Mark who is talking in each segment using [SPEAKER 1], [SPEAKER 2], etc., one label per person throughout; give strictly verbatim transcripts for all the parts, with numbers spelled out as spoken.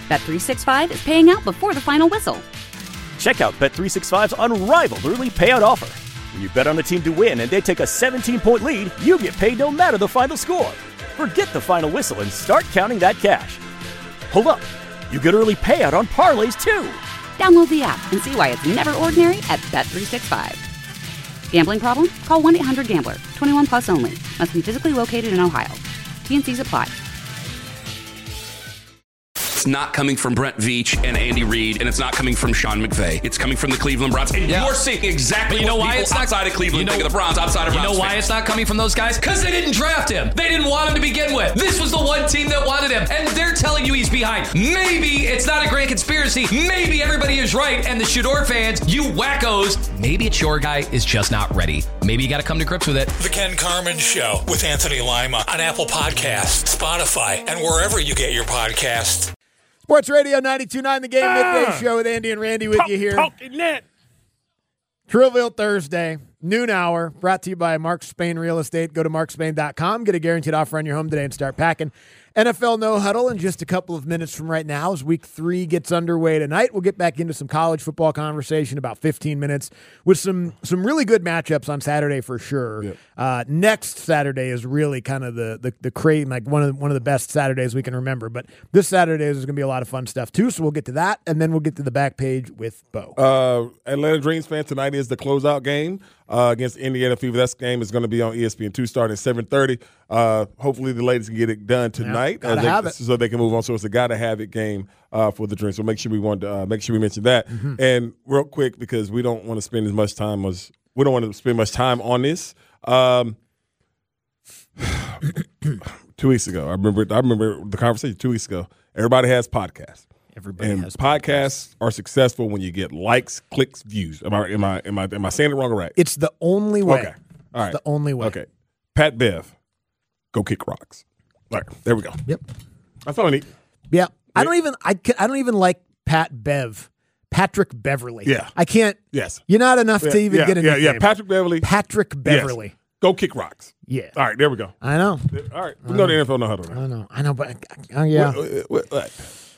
[SPEAKER 1] Bet three sixty-five is paying out before the final whistle.
[SPEAKER 2] Check out Bet three sixty-five's unrivaled early payout offer. When you bet on a team to win and they take a seventeen-point lead, you get paid no matter the final score. Forget the final whistle and start counting that cash. Hold up. You get early payout on parlays, too.
[SPEAKER 1] Download the app and see why it's never ordinary at Bet three sixty-five. Gambling problem? Call one eight hundred gambler. twenty-one plus only. Must be physically located in Ohio. T and Cs apply.
[SPEAKER 3] It's not coming from Brent Veach and Andy Reid, and it's not coming from Sean McVay. It's coming from the Cleveland Browns. And yeah. you're seeing exactly you know what why people it's not, outside of Cleveland you know, think of the Browns, outside of
[SPEAKER 4] You
[SPEAKER 3] Browns
[SPEAKER 4] know why
[SPEAKER 3] fans.
[SPEAKER 4] it's not coming from those guys? Because they didn't draft him. They didn't want him to begin with. This was the one team that wanted him, and they're telling you he's behind. Maybe it's not a grand conspiracy. Maybe everybody is right, and the Shador fans, you wackos, maybe it's your guy is just not ready. Maybe you got to come to grips with it.
[SPEAKER 5] The Ken Carman Show with Anthony Lima on Apple Podcasts, Spotify, and wherever you get your podcasts.
[SPEAKER 6] Sports Radio ninety-two point nine, The Game ah, Midday Show with Andy and Randy with
[SPEAKER 7] talk,
[SPEAKER 6] you here.
[SPEAKER 7] Talking net.
[SPEAKER 6] Trillville Thursday, noon hour, brought to you by Mark Spain Real Estate. Go to mark spain dot com. Get a guaranteed offer on your home today and start packing. N F L No Huddle in just a couple of minutes from right now as week three gets underway tonight. We'll get back into some college football conversation about fifteen minutes with some some really good matchups on Saturday for sure. Yep. Uh, next Saturday is really kind of the the, the crate, like one of the, one of the best Saturdays we can remember. But this Saturday is going to be a lot of fun stuff too. So we'll get to that, and then we'll get to the back page with Bo.
[SPEAKER 7] Uh, Atlanta Dreams fan, tonight is the closeout game uh, against Indiana Fever. That game is going to be on E S P N two starting at seven thirty. Uh, hopefully the ladies can get it done tonight.
[SPEAKER 6] Yeah, gotta
[SPEAKER 7] they,
[SPEAKER 6] have it.
[SPEAKER 7] So they can move on. So it's a gotta have it game uh, for the Dreams. So make sure we want to uh, make sure we mention that. Mm-hmm. And real quick, because we don't want to spend as much time as we don't want to spend much time on this. Um, two weeks ago, I remember. I remember the conversation two weeks ago. Everybody has podcasts.
[SPEAKER 6] Everybody
[SPEAKER 7] and
[SPEAKER 6] has
[SPEAKER 7] podcasts,
[SPEAKER 6] podcasts
[SPEAKER 7] are successful when you get likes, clicks, views. Am I am I am I am I saying it wrong or right?
[SPEAKER 6] It's the only way.
[SPEAKER 7] Okay, all right,
[SPEAKER 6] it's the only way.
[SPEAKER 7] Okay, Pat Bev, go kick rocks. All right, there we go.
[SPEAKER 6] Yep,
[SPEAKER 7] that's all I need.
[SPEAKER 6] Yeah, I don't even I I don't even like Pat Bev. Patrick Beverly.
[SPEAKER 7] Yeah.
[SPEAKER 6] I can't.
[SPEAKER 7] Yes.
[SPEAKER 6] You're not enough
[SPEAKER 7] yeah,
[SPEAKER 6] to even
[SPEAKER 7] yeah,
[SPEAKER 6] get a
[SPEAKER 7] yeah,
[SPEAKER 6] nickname.
[SPEAKER 7] Yeah, Patrick Beverly.
[SPEAKER 6] Patrick Beverly.
[SPEAKER 7] Yes. Go kick rocks.
[SPEAKER 6] Yeah.
[SPEAKER 7] All right, there we go.
[SPEAKER 6] I know.
[SPEAKER 7] All right, we know the N F L No Huddle.
[SPEAKER 6] I know. I know, but uh, yeah.
[SPEAKER 7] What, what, what?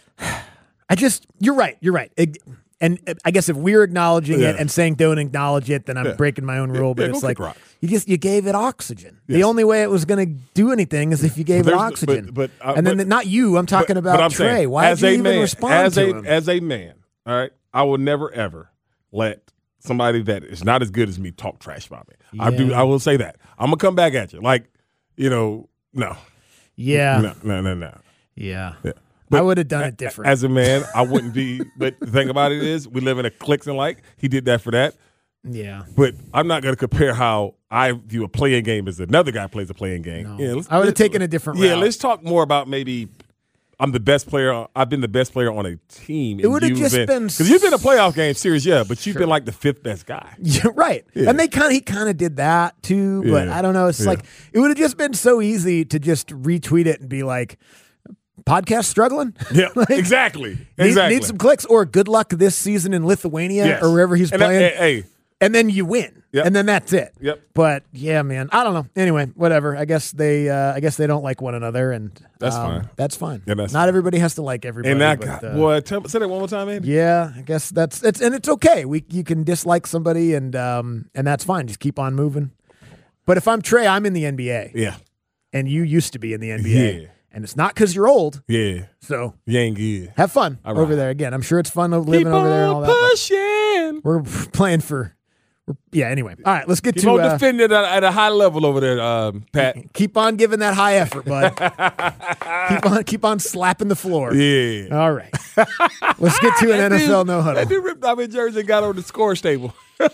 [SPEAKER 6] I just, you're right. You're right. It, and I guess if we're acknowledging
[SPEAKER 7] yeah.
[SPEAKER 6] it and saying don't acknowledge it, then I'm
[SPEAKER 7] yeah.
[SPEAKER 6] breaking my own rule.
[SPEAKER 7] Yeah,
[SPEAKER 6] but
[SPEAKER 7] yeah,
[SPEAKER 6] it's
[SPEAKER 7] go
[SPEAKER 6] like
[SPEAKER 7] kick rocks.
[SPEAKER 6] you just you gave it oxygen.
[SPEAKER 7] Yes.
[SPEAKER 6] The only way it was going to do anything is if you gave it oxygen.
[SPEAKER 7] But, but, uh,
[SPEAKER 6] and then
[SPEAKER 7] but,
[SPEAKER 6] not you. I'm talking
[SPEAKER 7] but,
[SPEAKER 6] about
[SPEAKER 7] but I'm
[SPEAKER 6] Trey.
[SPEAKER 7] saying,
[SPEAKER 6] Why did you even
[SPEAKER 7] man,
[SPEAKER 6] respond
[SPEAKER 7] as
[SPEAKER 6] to
[SPEAKER 7] a,
[SPEAKER 6] him?
[SPEAKER 7] As a man, all right, I will never ever let somebody that is not as good as me talk trash about me. Yeah. I do. I will say that. I'm gonna come back at you. Like, you know, no.
[SPEAKER 6] Yeah.
[SPEAKER 7] No. No. No. no.
[SPEAKER 6] Yeah.
[SPEAKER 7] yeah.
[SPEAKER 6] But I would have done it different.
[SPEAKER 7] As a man, I wouldn't be. But the thing about it is, we live in a clicks and like. He did that for that.
[SPEAKER 6] Yeah.
[SPEAKER 7] But I'm not going to compare how I view a playing game as another guy plays a playing game.
[SPEAKER 6] No.
[SPEAKER 7] Yeah,
[SPEAKER 6] I would have taken a different
[SPEAKER 7] yeah,
[SPEAKER 6] route.
[SPEAKER 7] Yeah, let's talk more about maybe I'm the best player. I've been the best player on a team.
[SPEAKER 6] It would have just been
[SPEAKER 7] because you've been a playoff game series, yeah, but you've
[SPEAKER 6] sure.
[SPEAKER 7] been like the fifth best guy.
[SPEAKER 6] Yeah, right. Yeah. And they kind of he kind of did that too, but yeah. I don't know. It's yeah. like it would have just been so easy to just retweet it and be like, podcast struggling?
[SPEAKER 7] Yeah,
[SPEAKER 6] like,
[SPEAKER 7] exactly.
[SPEAKER 6] Need,
[SPEAKER 7] exactly.
[SPEAKER 6] Need some clicks or good luck this season in Lithuania
[SPEAKER 7] yes.
[SPEAKER 6] or wherever he's
[SPEAKER 7] and
[SPEAKER 6] playing.
[SPEAKER 7] That, hey, hey.
[SPEAKER 6] And then you win.
[SPEAKER 7] Yep.
[SPEAKER 6] And then that's it.
[SPEAKER 7] Yep.
[SPEAKER 6] But yeah, man, I don't know. Anyway, whatever. I guess they uh, I guess they don't like one another and
[SPEAKER 7] that's
[SPEAKER 6] um,
[SPEAKER 7] fine.
[SPEAKER 6] That's fine.
[SPEAKER 7] Yeah, that's
[SPEAKER 6] Not
[SPEAKER 7] fine.
[SPEAKER 6] everybody has to like everybody.
[SPEAKER 7] And that
[SPEAKER 6] but,
[SPEAKER 7] guy,
[SPEAKER 6] uh,
[SPEAKER 7] boy, tell, say that one more time, Andy.
[SPEAKER 6] Yeah, I guess that's it's and it's okay. We you can dislike somebody and um and that's fine. Just keep on moving. But if I'm Trey, I'm in the N B A.
[SPEAKER 7] Yeah.
[SPEAKER 6] And you used to be in the N B A.
[SPEAKER 7] Yeah.
[SPEAKER 6] And it's not because you're old.
[SPEAKER 7] Yeah.
[SPEAKER 6] So
[SPEAKER 7] you ain't good.
[SPEAKER 6] Have fun
[SPEAKER 7] right.
[SPEAKER 6] over there. Again, I'm sure it's fun living
[SPEAKER 7] Keep
[SPEAKER 6] over there and all that.
[SPEAKER 7] Pushing.
[SPEAKER 6] We're playing for, we're, yeah, anyway. All right, let's get
[SPEAKER 7] Keep
[SPEAKER 6] to.
[SPEAKER 7] on
[SPEAKER 6] uh,
[SPEAKER 7] defending it at, at a high level over there, um, Pat.
[SPEAKER 6] Keep on giving that high effort, bud. keep on keep on slapping the floor.
[SPEAKER 7] Yeah.
[SPEAKER 6] All right. Let's get to an N F L
[SPEAKER 7] dude,
[SPEAKER 6] No Huddle.
[SPEAKER 7] That dude ripped off his jersey and got on the score table. I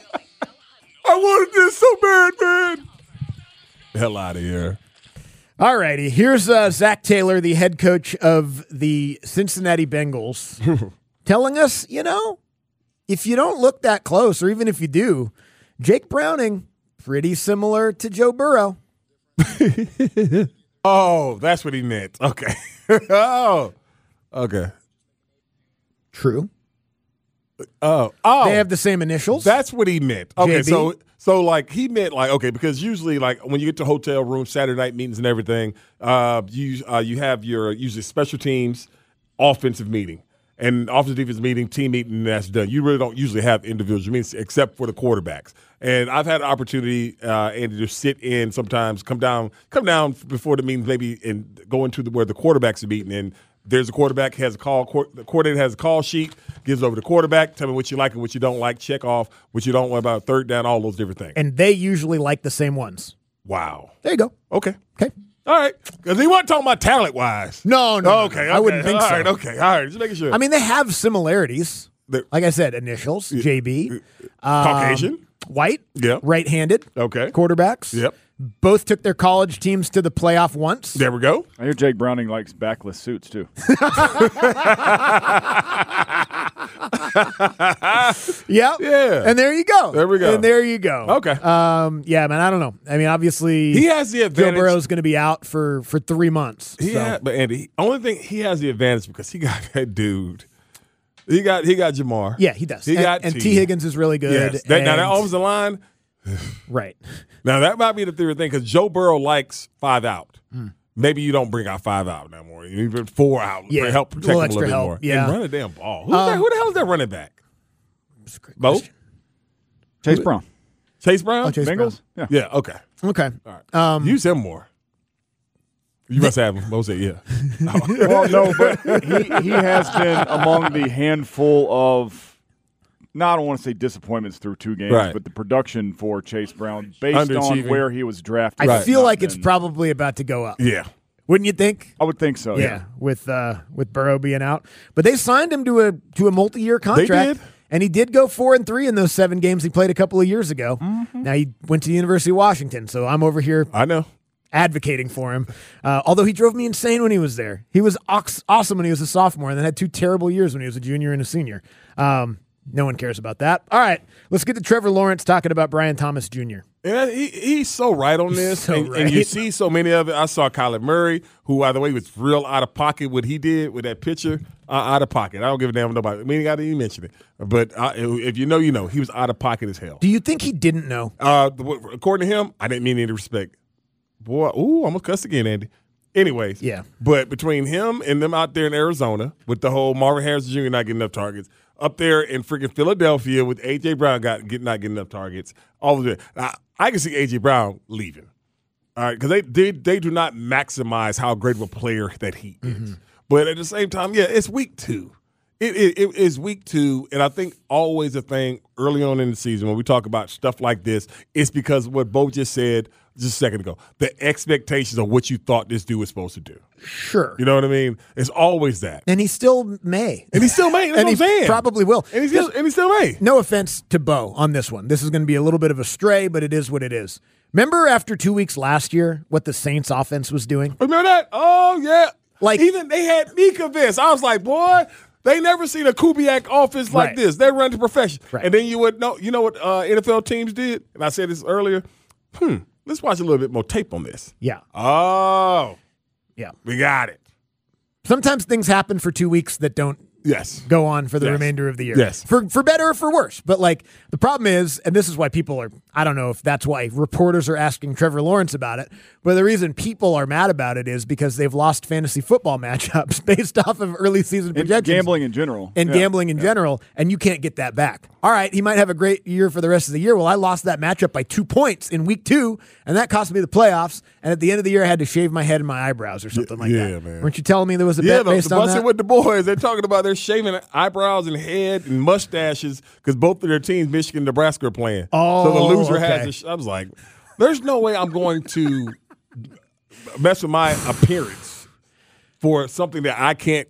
[SPEAKER 7] wanted this so bad, man. Hell out of here.
[SPEAKER 6] All righty. Here's uh, Zach Taylor, the head coach of the Cincinnati Bengals, telling us, you know, if you don't look that close, or even if you do, Jake Browning, pretty similar to Joe Burrow.
[SPEAKER 7] Oh, that's what he meant. Okay. oh, okay.
[SPEAKER 6] True.
[SPEAKER 7] Oh, oh.
[SPEAKER 6] They have the same initials.
[SPEAKER 7] That's what he meant. Okay,
[SPEAKER 6] J B.
[SPEAKER 7] so so like he meant like okay because usually like when you get to hotel rooms, Saturday night meetings and everything, uh, you uh, you have your usually special teams offensive meeting. And offensive defense meeting, team meeting, and that's done. You really don't usually have individual meetings except for the quarterbacks. And I've had an opportunity, uh, and to just sit in sometimes, come down, come down before the meetings, maybe, and go into the, where the quarterbacks are meeting. And there's a quarterback has a call. The coordinator has a call sheet, gives over to the quarterback. Tell me what you like and what you don't like. Check off what you don't want about third down. All those different things.
[SPEAKER 6] And they usually like the same ones.
[SPEAKER 7] Wow.
[SPEAKER 6] There you go.
[SPEAKER 7] Okay.
[SPEAKER 6] Okay.
[SPEAKER 7] All right, because he wasn't talking about talent-wise.
[SPEAKER 6] No, no,
[SPEAKER 7] oh,
[SPEAKER 6] no,
[SPEAKER 7] okay,
[SPEAKER 6] no.
[SPEAKER 7] okay.
[SPEAKER 6] I wouldn't think
[SPEAKER 7] all
[SPEAKER 6] so.
[SPEAKER 7] Right, okay, all right, just making sure.
[SPEAKER 6] I mean, they have similarities.
[SPEAKER 7] They're,
[SPEAKER 6] like I said, initials, J B. Um,
[SPEAKER 7] Caucasian.
[SPEAKER 6] White.
[SPEAKER 7] Yep.
[SPEAKER 6] Right-handed.
[SPEAKER 7] Okay.
[SPEAKER 6] Quarterbacks.
[SPEAKER 7] Yep.
[SPEAKER 6] Both took their college teams to the playoff once.
[SPEAKER 7] There we go.
[SPEAKER 8] I hear Jake Browning likes backless suits, too.
[SPEAKER 6] Yep.
[SPEAKER 7] Yeah.
[SPEAKER 6] And there you go.
[SPEAKER 7] There we go.
[SPEAKER 6] And there you go.
[SPEAKER 7] Okay.
[SPEAKER 6] Um, yeah, man, I don't know. I mean, obviously,
[SPEAKER 7] He has the
[SPEAKER 6] Joe
[SPEAKER 7] advantage.
[SPEAKER 6] Burrow's going to be out for, for three months.
[SPEAKER 7] He
[SPEAKER 6] so.
[SPEAKER 7] had, but Andy, only thing he has the advantage because he got that dude. He got he got Jamar.
[SPEAKER 6] Yeah, he does.
[SPEAKER 7] He
[SPEAKER 6] and,
[SPEAKER 7] got
[SPEAKER 6] and
[SPEAKER 7] T.
[SPEAKER 6] T. Higgins is really good.
[SPEAKER 7] Yes. That, now that
[SPEAKER 6] and-
[SPEAKER 7] offensive line.
[SPEAKER 6] Right.
[SPEAKER 7] Now that might be the theory thing because Joe Burrow likes five out.
[SPEAKER 6] Hmm.
[SPEAKER 7] Maybe you don't bring out five out no more. You even four out.
[SPEAKER 6] Yeah,
[SPEAKER 7] help
[SPEAKER 6] a
[SPEAKER 7] protect
[SPEAKER 6] little
[SPEAKER 7] him a little
[SPEAKER 6] extra
[SPEAKER 7] bit
[SPEAKER 6] help,
[SPEAKER 7] more.
[SPEAKER 6] yeah.
[SPEAKER 7] And run a damn ball. Who's
[SPEAKER 6] Um,
[SPEAKER 7] that, who the hell is that running back? Bo?
[SPEAKER 6] question.
[SPEAKER 8] Chase Brown.
[SPEAKER 7] Chase Brown?
[SPEAKER 6] Oh, Chase
[SPEAKER 8] Bengals?
[SPEAKER 6] Brown.
[SPEAKER 8] Yeah.
[SPEAKER 7] Yeah, okay.
[SPEAKER 6] Okay.
[SPEAKER 7] All right.
[SPEAKER 6] Um,
[SPEAKER 7] Use him more. You must have him. Bo said, yeah.
[SPEAKER 8] Well, no, but he, he has been among the handful of, no, I don't want to say disappointments through two games,
[SPEAKER 7] Right.
[SPEAKER 8] but the production for Chase Brown based on
[SPEAKER 7] Underachieving.
[SPEAKER 8] where he was drafted.
[SPEAKER 6] I
[SPEAKER 8] has
[SPEAKER 6] feel
[SPEAKER 8] not
[SPEAKER 6] like it's
[SPEAKER 8] been-
[SPEAKER 6] probably about to go up.
[SPEAKER 7] Yeah.
[SPEAKER 6] Wouldn't you think?
[SPEAKER 8] I would think so,
[SPEAKER 6] yeah,
[SPEAKER 8] yeah.
[SPEAKER 6] with uh, with Burrow being out, but they signed him to a to a multi year contract,
[SPEAKER 7] did.
[SPEAKER 6] and he did go four and three in those seven games he played a couple of years ago.
[SPEAKER 7] Mm-hmm.
[SPEAKER 6] Now he went to the University of Washington, so I'm over here
[SPEAKER 7] I know.
[SPEAKER 6] advocating for him. Uh, although he drove me insane when he was there, he was ox- awesome when he was a sophomore, and then had two terrible years when he was a junior and a senior. Um, no one cares about that. All right, let's get to Trevor Lawrence talking about Brian Thomas Junior
[SPEAKER 7] And he, he's so right on this,
[SPEAKER 6] so
[SPEAKER 7] and,
[SPEAKER 6] right.
[SPEAKER 7] and you see so many of it. I saw Kyler Murray, who, by the way, was real out of pocket. What he did with that picture, uh, out of pocket. I don't give a damn nobody. I mean, I didn't even mention it. But uh, if you know, you know. He was out of pocket as hell.
[SPEAKER 6] Do you think he didn't know?
[SPEAKER 7] Uh, according to him, I didn't mean any respect. Boy, ooh, I'm gonna cuss again, Andy. Anyways,
[SPEAKER 6] Yeah.
[SPEAKER 7] But between him and them out there in Arizona with the whole Marvin Harrison Junior not getting enough targets, up there in freaking Philadelphia with A J Brown got get, not getting enough targets, all of it. I, I can see A J Brown leaving. All right, because they, they they do not maximize how great of a player that he is.
[SPEAKER 6] Mm-hmm.
[SPEAKER 7] But at the same time, yeah, it's week two. It, it, it is week two, and I think always a thing early on in the season when we talk about stuff like this, it's because of what Bo just said just a second ago. The expectations of what you thought this dude was supposed to do.
[SPEAKER 6] Sure.
[SPEAKER 7] You know what I mean? It's always that.
[SPEAKER 6] And he still may.
[SPEAKER 7] And he still may. That's
[SPEAKER 6] and
[SPEAKER 7] what I'm
[SPEAKER 6] he
[SPEAKER 7] saying.
[SPEAKER 6] probably will.
[SPEAKER 7] And he still, and he still may.
[SPEAKER 6] No offense to Bo on this one. This is going to be a little bit of a stray, but it is what it is. Remember after two weeks last year what the Saints offense was doing?
[SPEAKER 7] Remember that? Oh, yeah.
[SPEAKER 6] Like-
[SPEAKER 7] even they had me convinced. I was like, boy, they never seen a Kubiak offense like
[SPEAKER 6] Right.
[SPEAKER 7] this. They run to perfection.
[SPEAKER 6] Right.
[SPEAKER 7] And then you would know, you know what uh, N F L teams did? And I said this earlier. Hmm, let's watch a little bit more tape on this.
[SPEAKER 6] Yeah.
[SPEAKER 7] Oh,
[SPEAKER 6] Yeah.
[SPEAKER 7] we got it.
[SPEAKER 6] Sometimes things happen for two weeks that don't
[SPEAKER 7] Yes.
[SPEAKER 6] go on for the
[SPEAKER 7] Yes.
[SPEAKER 6] remainder of the year.
[SPEAKER 7] Yes.
[SPEAKER 6] For for better or for worse. But like the problem is, and this is why people are, I don't know if that's why reporters are asking Trevor Lawrence about it, but the reason people are mad about it is because they've lost fantasy football matchups based off of early season
[SPEAKER 8] And
[SPEAKER 6] projections.
[SPEAKER 8] gambling in general.
[SPEAKER 6] And
[SPEAKER 8] Yeah.
[SPEAKER 6] gambling in general, and you can't get that back. All right, he might have a great year for the rest of the year. Well, I lost that matchup by two points in week two, and that cost me the playoffs. And at the end of the year, I had to shave my head and my eyebrows or something like
[SPEAKER 7] yeah,
[SPEAKER 6] that.
[SPEAKER 7] man.
[SPEAKER 6] Weren't you telling me there was a
[SPEAKER 7] Yeah,
[SPEAKER 6] bet
[SPEAKER 7] the,
[SPEAKER 6] based
[SPEAKER 7] the
[SPEAKER 6] on
[SPEAKER 7] busting
[SPEAKER 6] that?
[SPEAKER 7] with the boys. They're talking about they're shaving eyebrows and head and mustaches because both of their teams, Michigan and Nebraska, are playing.
[SPEAKER 6] Oh,
[SPEAKER 7] so the loser
[SPEAKER 6] okay.
[SPEAKER 7] has. A sh- I was like, there's no way I'm going to mess with my appearance for something that I can't.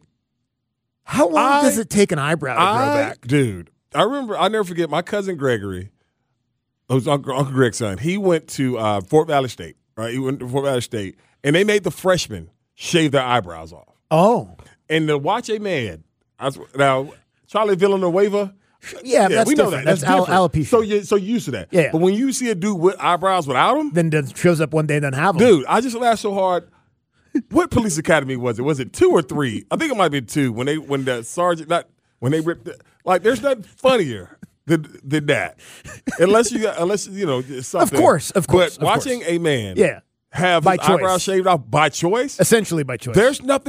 [SPEAKER 6] How long
[SPEAKER 7] I-
[SPEAKER 6] does it take an eyebrow to grow
[SPEAKER 7] I,
[SPEAKER 6] back?
[SPEAKER 7] dude, I remember. I'll never forget my cousin Gregory. It was Uncle, Uncle Greg's son. He went to uh, Fort Valley State. Right, he went to Fort Valley State, and they made the freshmen shave their eyebrows off.
[SPEAKER 6] Oh,
[SPEAKER 7] And to watch a man, I was, now Charlie Villanueva,
[SPEAKER 6] yeah, that's
[SPEAKER 7] we know
[SPEAKER 6] different.
[SPEAKER 7] that. That's,
[SPEAKER 6] That's al-
[SPEAKER 7] different.
[SPEAKER 6] alopecia.
[SPEAKER 7] So you so you used to that.
[SPEAKER 6] Yeah.
[SPEAKER 7] But when you see a dude with eyebrows without them,
[SPEAKER 6] then it shows up one day and doesn't have them.
[SPEAKER 7] dude, I just laughed so hard. What police academy was it? Was it two or three? I think it might be two. When they when the sergeant not when they ripped the, like there's nothing funnier than, than that. Unless you got unless you know something.
[SPEAKER 6] Of course, of course,
[SPEAKER 7] But
[SPEAKER 6] of
[SPEAKER 7] watching
[SPEAKER 6] course.
[SPEAKER 7] a man
[SPEAKER 6] Yeah.
[SPEAKER 7] have
[SPEAKER 6] By
[SPEAKER 7] his eyebrows
[SPEAKER 6] choice.
[SPEAKER 7] shaved off by choice,
[SPEAKER 6] Essentially by choice.
[SPEAKER 7] there's nothing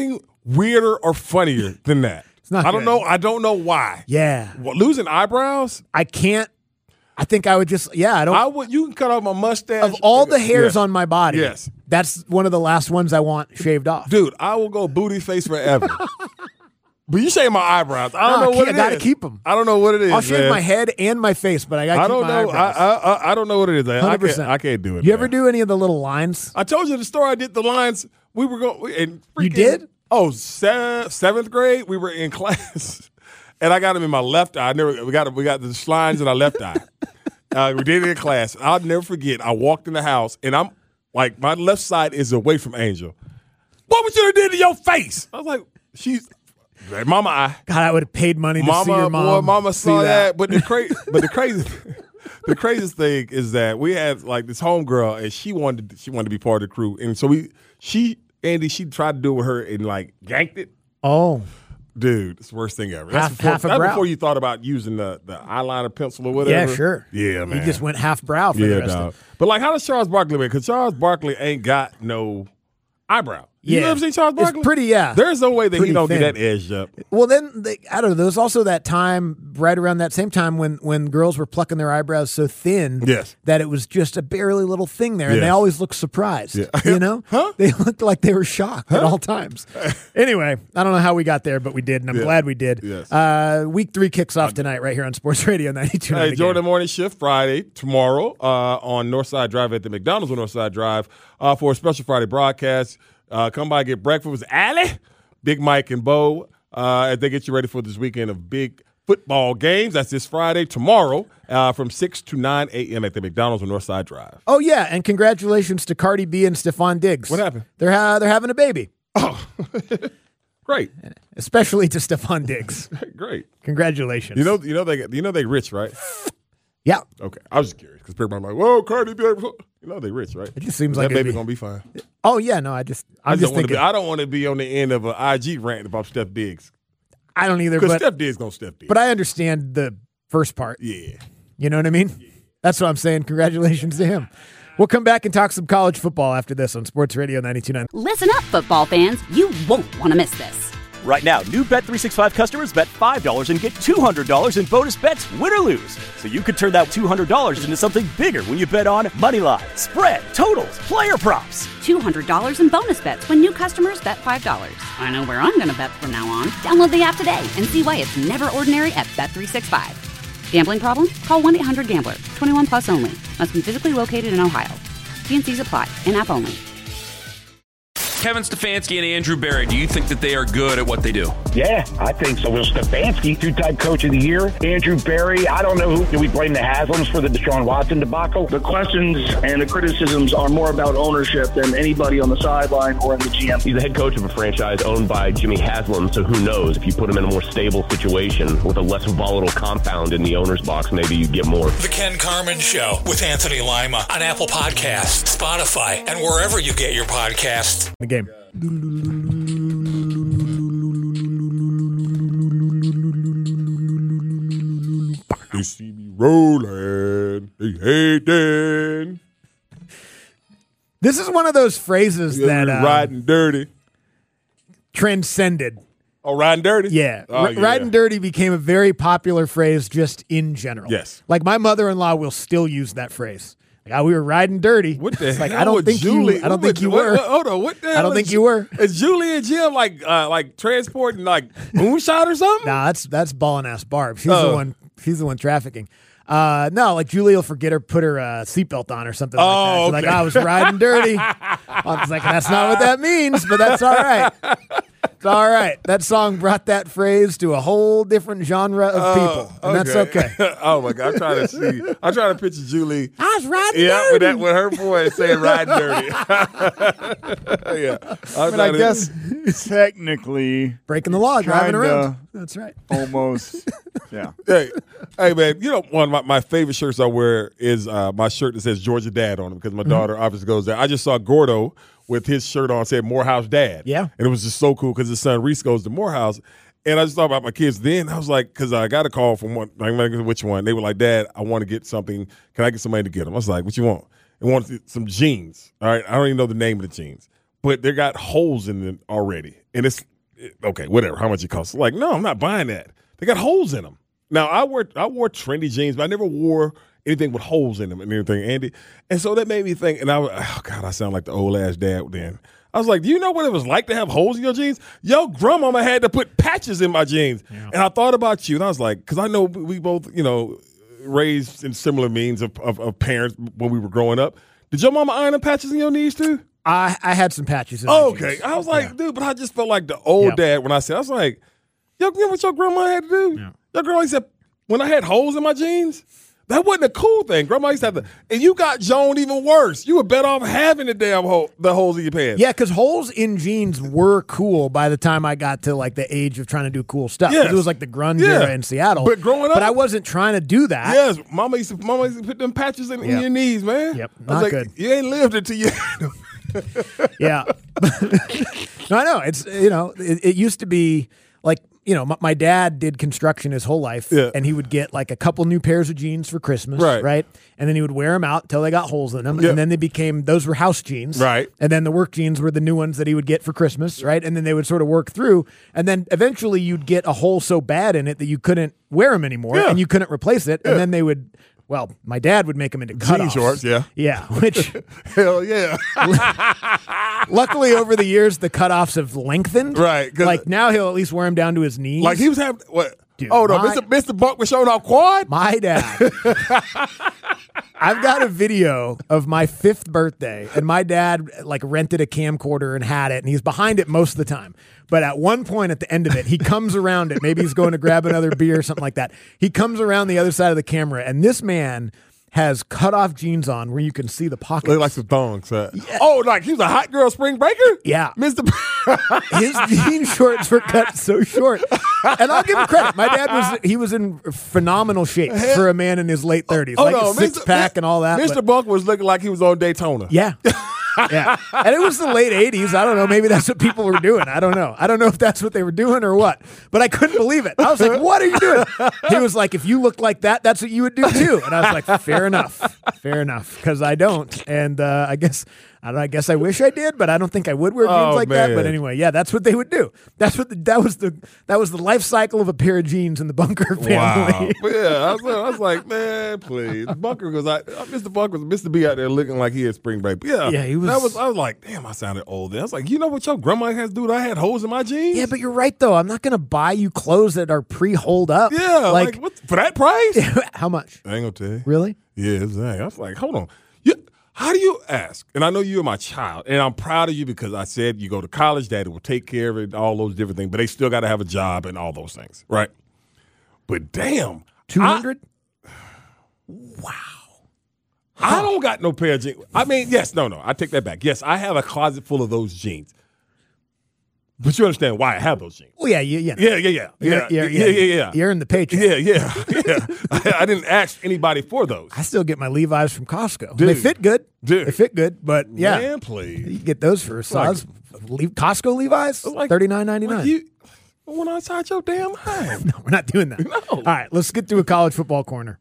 [SPEAKER 7] weirder or funnier than that.
[SPEAKER 6] It's not
[SPEAKER 7] I don't
[SPEAKER 6] good.
[SPEAKER 7] know. I don't know why.
[SPEAKER 6] Yeah.
[SPEAKER 7] What, losing eyebrows?
[SPEAKER 6] I can't. I think I would just, yeah, I don't.
[SPEAKER 7] I would. You can cut off my mustache.
[SPEAKER 6] Of all the hairs
[SPEAKER 7] Yeah.
[SPEAKER 6] on my body,
[SPEAKER 7] Yes.
[SPEAKER 6] that's one of the last ones I want shaved off.
[SPEAKER 7] Dude, I will go booty face forever. But you shave my eyebrows. I don't
[SPEAKER 6] No,
[SPEAKER 7] know
[SPEAKER 6] I
[SPEAKER 7] what
[SPEAKER 6] can't-
[SPEAKER 7] it
[SPEAKER 6] I
[SPEAKER 7] is.
[SPEAKER 6] gotta keep 'em.
[SPEAKER 7] I don't know what it is.
[SPEAKER 6] I'll shave
[SPEAKER 7] man.
[SPEAKER 6] my head and my face, but I got to
[SPEAKER 7] I
[SPEAKER 6] keep
[SPEAKER 7] don't
[SPEAKER 6] my
[SPEAKER 7] know. I,
[SPEAKER 6] eyebrows.
[SPEAKER 7] I I I don't know what it is. man. I
[SPEAKER 6] one hundred
[SPEAKER 7] can't,
[SPEAKER 6] percent.
[SPEAKER 7] I can't do it.
[SPEAKER 6] You
[SPEAKER 7] man.
[SPEAKER 6] ever do any of the little lines?
[SPEAKER 7] I told you the story. I did the lines. We were going. And
[SPEAKER 6] You
[SPEAKER 7] freaking-
[SPEAKER 6] did?
[SPEAKER 7] Oh, se- seventh grade. We were in class, and I got them in my left eye. I never. We got we got the lines in our left eye. Uh, we did it in class. I'll never forget. I walked in the house, and I'm like, my left side is away from Angel. What would you have did to your face? I was like, she's Mama. I
[SPEAKER 6] God, I would have paid money to see
[SPEAKER 7] Mama,
[SPEAKER 6] your mom.
[SPEAKER 7] boy, Mama
[SPEAKER 6] see
[SPEAKER 7] saw that. But the cra- but the crazy, the craziest thing is that we had like this homegirl, and she wanted to, she wanted to be part of the crew, and so we she Andy she tried to do it with her and like yanked it.
[SPEAKER 6] Oh,
[SPEAKER 7] Dude, it's the worst thing ever.
[SPEAKER 6] Half-
[SPEAKER 7] that's before,
[SPEAKER 6] half a
[SPEAKER 7] that's
[SPEAKER 6] brow.
[SPEAKER 7] before you thought about using the, the eyeliner pencil or whatever.
[SPEAKER 6] yeah, sure.
[SPEAKER 7] Yeah, man.
[SPEAKER 6] You just went half brow for the
[SPEAKER 7] yeah,
[SPEAKER 6] rest
[SPEAKER 7] dog.
[SPEAKER 6] of it.
[SPEAKER 7] But like, how does Charles Barkley win? Because Charles Barkley ain't got no eyebrow. You
[SPEAKER 6] Yeah.
[SPEAKER 7] ever seen Charles
[SPEAKER 6] It's
[SPEAKER 7] Barkley?
[SPEAKER 6] pretty, yeah.
[SPEAKER 7] There's no way that
[SPEAKER 6] Pretty
[SPEAKER 7] he don't
[SPEAKER 6] thin.
[SPEAKER 7] get that edged up.
[SPEAKER 6] Well, then they, I don't know. There was also that time, right around that same time, when when girls were plucking their eyebrows so thin,
[SPEAKER 7] Yes.
[SPEAKER 6] that it was just a barely little thing there, and they
[SPEAKER 7] Yes.
[SPEAKER 6] always looked surprised.
[SPEAKER 7] Yeah.
[SPEAKER 6] You know,
[SPEAKER 7] Huh?
[SPEAKER 6] They looked like they were shocked at all times. Anyway, I don't know how we got there, but we did, and I'm
[SPEAKER 7] Yeah.
[SPEAKER 6] glad we did.
[SPEAKER 7] Yes.
[SPEAKER 6] Uh, week three kicks off tonight, right here on Sports Radio ninety-two.
[SPEAKER 7] Hey, Jordan Morning Shift Friday, tomorrow uh, on Northside Drive at the McDonald's on Northside Drive uh, for a special Friday broadcast. Uh, come by and get breakfast with Allie, Big Mike, and Bo uh, as they get you ready for this weekend of big football games. That's this Friday, tomorrow, uh, from six to nine a.m. at the McDonald's on Northside Drive.
[SPEAKER 6] Oh yeah, and congratulations to Cardi B and Stephon Diggs.
[SPEAKER 7] What happened?
[SPEAKER 6] They're ha- they're having a baby,
[SPEAKER 7] Great,
[SPEAKER 6] especially to Stephon Diggs.
[SPEAKER 7] great.
[SPEAKER 6] Congratulations.
[SPEAKER 7] You know, you know they, you know they rich, right?
[SPEAKER 6] yeah.
[SPEAKER 7] Okay, I was just curious because people are like, "Whoa, Cardi B," you know they rich, right?
[SPEAKER 6] It just seems
[SPEAKER 7] that
[SPEAKER 6] like it'd
[SPEAKER 7] baby
[SPEAKER 6] be-
[SPEAKER 7] gonna be fine.
[SPEAKER 6] Oh yeah, no, I just I'm
[SPEAKER 7] I
[SPEAKER 6] just
[SPEAKER 7] just want to
[SPEAKER 6] thinking.
[SPEAKER 7] be. I don't want to be on the end of an I G rant about Steph Diggs
[SPEAKER 6] I don't either,
[SPEAKER 7] because
[SPEAKER 6] but
[SPEAKER 7] Steph Diggs gonna Steph Diggs.
[SPEAKER 6] but I understand the first part.
[SPEAKER 7] yeah.
[SPEAKER 6] You know what I mean? That's what I'm saying. Congratulations to him. We'll come back and talk some college football after this on Sports Radio ninety-two point nine.
[SPEAKER 1] Listen up, football fans. You won't want to miss this.
[SPEAKER 2] Right now, new Bet three sixty-five customers bet five dollars and get two hundred dollars in bonus bets, win or lose. So you could turn that two hundred dollars into something bigger when you bet on money line, spread, totals, player props.
[SPEAKER 1] two hundred dollars in bonus bets when new customers bet five dollars. I know where I'm going to bet from now on. Download the app today and see why it's never ordinary at Bet three sixty-five. Gambling problem? Call one eight hundred gambler. twenty-one plus only. Must be physically located in Ohio. T and C's apply. In-app only.
[SPEAKER 3] Kevin Stefanski and Andrew Berry, do you think that they are good at what they do?
[SPEAKER 9] Yeah, I think so. Will Stefanski, two-time coach of the year. Andrew Berry, I don't know who. Do we blame the Haslams for the Deshaun Watson debacle?
[SPEAKER 10] The questions and the criticisms are more about ownership than anybody on the sideline or in the G M.
[SPEAKER 11] He's the head coach of a franchise owned by Jimmy Haslam, so who knows? If you put him in a more stable situation with a less volatile compound in the owner's box, maybe you get more.
[SPEAKER 5] The Ken Carmen Show with Anthony Lima on Apple Podcasts, Spotify, and wherever you get your podcasts.
[SPEAKER 6] The game.
[SPEAKER 7] They see me rolling, they hating.
[SPEAKER 6] This is one of those phrases that uh,
[SPEAKER 7] riding dirty.
[SPEAKER 6] transcended.
[SPEAKER 7] Oh, riding dirty?
[SPEAKER 6] Yeah.
[SPEAKER 7] Oh,
[SPEAKER 6] R-
[SPEAKER 7] yeah.
[SPEAKER 6] Riding dirty became a very popular phrase just in general.
[SPEAKER 7] Yes.
[SPEAKER 6] Like my mother-in-law will still use that phrase. Like, oh, we were riding dirty.
[SPEAKER 7] What the
[SPEAKER 6] It's
[SPEAKER 7] hell?
[SPEAKER 6] like, I don't
[SPEAKER 7] with
[SPEAKER 6] think
[SPEAKER 7] Julie?
[SPEAKER 6] you I don't
[SPEAKER 7] what
[SPEAKER 6] think you
[SPEAKER 7] what-
[SPEAKER 6] were.
[SPEAKER 7] what- hold on, what the hell?
[SPEAKER 6] I don't
[SPEAKER 7] is-
[SPEAKER 6] think you were.
[SPEAKER 7] Is Julie and Jim like uh, like transporting like moonshot or something?
[SPEAKER 6] Nah, that's that's ballin' ass Barb. She's
[SPEAKER 7] Oh.
[SPEAKER 6] the one. She's the one trafficking. Uh, no, like Julie will forget her put her uh, seatbelt on or something like that.
[SPEAKER 7] Oh,
[SPEAKER 6] She's like,
[SPEAKER 7] okay.
[SPEAKER 6] I was riding dirty. I was like, that's not what that means, but that's all right. It's all right. That song brought that phrase to a whole different genre of people, and that's okay.
[SPEAKER 7] Oh my god, I'm trying to see. I'm trying to picture Julie.
[SPEAKER 6] I was riding
[SPEAKER 7] Yeah,
[SPEAKER 6] dirty.
[SPEAKER 7] with that with her voice saying riding dirty. yeah, I'm
[SPEAKER 8] But I
[SPEAKER 7] trying to-
[SPEAKER 8] guess technically
[SPEAKER 6] Breaking the law, driving
[SPEAKER 8] Kinda.
[SPEAKER 6] around. That's right.
[SPEAKER 8] almost. Yeah.
[SPEAKER 7] Hey, hey, man! You know, one of my, my favorite shirts I wear is uh, my shirt that says Georgia Dad on it because my
[SPEAKER 6] Mm-hmm.
[SPEAKER 7] daughter obviously goes there. I just saw Gordo with his shirt on saying Morehouse Dad.
[SPEAKER 6] Yeah.
[SPEAKER 7] and it was just so cool because his son Reese goes to Morehouse, and I just thought about my kids. Then I was like, because I got a call from one, I remember which one. They were like, "Dad, I want to get something. Can I get somebody to get them?" I was like, "What you want?" They wanted some jeans. All right, I don't even know the name of the jeans, but they got holes in them already, and it's okay, whatever, how much it costs. Like, no, I'm not buying that. They got holes in them. Now, I wore I wore trendy jeans, but I never wore anything with holes in them and everything, Andy. And so that made me think, and I was, oh, God, I sound like the old ass dad then. I was like, do you know what it was like to have holes in your jeans? Yo, grandmama had to put patches in my jeans. Yeah. And I thought about you, and I was like, because I know we both, you know, raised in similar means of, of, of parents when we were growing up. Did your mama iron the patches in your knees too?
[SPEAKER 6] I, I had some patches in
[SPEAKER 7] oh,
[SPEAKER 6] my
[SPEAKER 7] okay.
[SPEAKER 6] jeans.
[SPEAKER 7] I was like,
[SPEAKER 6] yeah.
[SPEAKER 7] dude, but I just felt like the old yep. dad when I said, I was like, yo, you know what your grandma had to do? Yeah. Your grandma said, when I had holes in my jeans, that wasn't a cool thing. Grandma used to have to, and you got Joan even worse. You were better off having the damn hole, the holes in your pants.
[SPEAKER 6] Yeah, because holes in jeans were cool by the time I got to like the age of trying to do cool stuff.
[SPEAKER 7] Yes.
[SPEAKER 6] It was like the grunge
[SPEAKER 7] yeah.
[SPEAKER 6] era in Seattle.
[SPEAKER 7] But growing up,
[SPEAKER 6] but I wasn't trying to do that.
[SPEAKER 7] Yes, mama used to, mama used to put them patches in, yep. in your knees, man.
[SPEAKER 6] Yep,
[SPEAKER 7] not
[SPEAKER 6] I was like,
[SPEAKER 7] good. You ain't lived it till you had them.
[SPEAKER 6] yeah. No, I know. It's, you know, it, it used to be like, you know, my, my dad did construction his whole life,
[SPEAKER 7] yeah.
[SPEAKER 6] and he would get like a couple new pairs of jeans for Christmas,
[SPEAKER 7] right?
[SPEAKER 6] right? And then he would wear them out until they got holes in them,
[SPEAKER 7] yep.
[SPEAKER 6] and then they became, those were house jeans,
[SPEAKER 7] right?
[SPEAKER 6] And then the work jeans were the new ones that he would get for Christmas, right? And then they would sort of work through, and then eventually you'd get a hole so bad in it that you couldn't wear them anymore,
[SPEAKER 7] yeah.
[SPEAKER 6] and you couldn't replace it,
[SPEAKER 7] yeah.
[SPEAKER 6] and then they would... Well, my dad would make them into cutoffs.
[SPEAKER 7] Jean shorts, yeah.
[SPEAKER 6] Yeah, which...
[SPEAKER 7] Hell yeah.
[SPEAKER 6] Luckily, over the years, the cutoffs have lengthened.
[SPEAKER 7] Right.
[SPEAKER 6] Like, now he'll at least wear them down to his knees.
[SPEAKER 7] Like, he was having... What?
[SPEAKER 6] Dude,
[SPEAKER 7] oh, no,
[SPEAKER 6] my,
[SPEAKER 7] Mister Mister Buck was showing off quad?
[SPEAKER 6] My dad. I've got a video of my fifth birthday, and my dad, like, rented a camcorder and had it, and he's behind it most of the time. But at one point at the end of it, he comes around it. Maybe he's going to grab another beer or something like that. He comes around the other side of the camera, and this man has cut-off jeans on where you can see the pockets.
[SPEAKER 7] Look like some thongs. Uh, yeah. Oh, like he was a hot girl spring breaker?
[SPEAKER 6] Yeah.
[SPEAKER 7] Mister
[SPEAKER 6] His jean shorts were cut so short. And I'll give him credit. My dad was he was in phenomenal shape for a man in his late thirties. Like a six-pack and all that.
[SPEAKER 7] Mister
[SPEAKER 6] But,
[SPEAKER 7] Buck was looking like he was on Daytona.
[SPEAKER 6] Yeah. Yeah. And it was the late eighties. I don't know. Maybe that's what people were doing. I don't know. I don't know if that's what they were doing or what. But I couldn't believe it. I was like, what are you doing? He was like, if you looked like that, that's what you would do too. And I was like, fair enough. Fair enough. Because I don't. And uh, I guess I don't know, I guess I wish I did, but I don't think I would wear jeans
[SPEAKER 7] oh,
[SPEAKER 6] like
[SPEAKER 7] man.
[SPEAKER 6] that. But anyway, yeah, that's what they would do. That's what the, that was the that was the life cycle of a pair of jeans in the Bunker family.
[SPEAKER 7] Wow. Yeah, I was, I was like, man, please. Bunker was like, Mister Bunker was Mister B out there looking like he had spring break. Yeah,
[SPEAKER 6] yeah, he was.
[SPEAKER 7] That was. I was like, damn, I sounded old. Then I was like, you know what your grandma has to do? I had holes in my jeans.
[SPEAKER 6] Yeah, but you're right though. I'm not gonna buy you clothes that are pre-holed up.
[SPEAKER 7] Yeah, like, like what, for that price?
[SPEAKER 6] How much?
[SPEAKER 7] I ain't gonna tell you.
[SPEAKER 6] Really?
[SPEAKER 7] Yeah, exactly. I was like, hold on. You, how do you ask? And I know you're my child, and I'm proud of you because I said you go to college, daddy will take care of it, all those different things, but they still got to have a job and all those things, right? But damn.
[SPEAKER 6] two hundred?
[SPEAKER 7] Wow. I don't got no pair of jeans. I mean, yes, no, no. I take that back. Yes, I have a closet full of those jeans. But you understand why I have those jeans.
[SPEAKER 6] Well, yeah, yeah, yeah.
[SPEAKER 7] Yeah, yeah, yeah.
[SPEAKER 6] You're,
[SPEAKER 7] yeah,
[SPEAKER 6] you're,
[SPEAKER 7] yeah, yeah, yeah.
[SPEAKER 6] You earned the paycheck.
[SPEAKER 7] Yeah, yeah, yeah. I, I didn't ask anybody for those.
[SPEAKER 6] I still get my Levi's from Costco.
[SPEAKER 7] Dude.
[SPEAKER 6] They fit good.
[SPEAKER 7] Dude.
[SPEAKER 6] They fit good, but yeah.
[SPEAKER 7] Man, please.
[SPEAKER 6] You get those for a size. Like, Costco Levi's,
[SPEAKER 7] like,
[SPEAKER 6] thirty-nine ninety-nine.
[SPEAKER 7] Like you went outside your damn house.
[SPEAKER 6] No, we're not doing that.
[SPEAKER 7] No.
[SPEAKER 6] All right, let's get to a college football corner.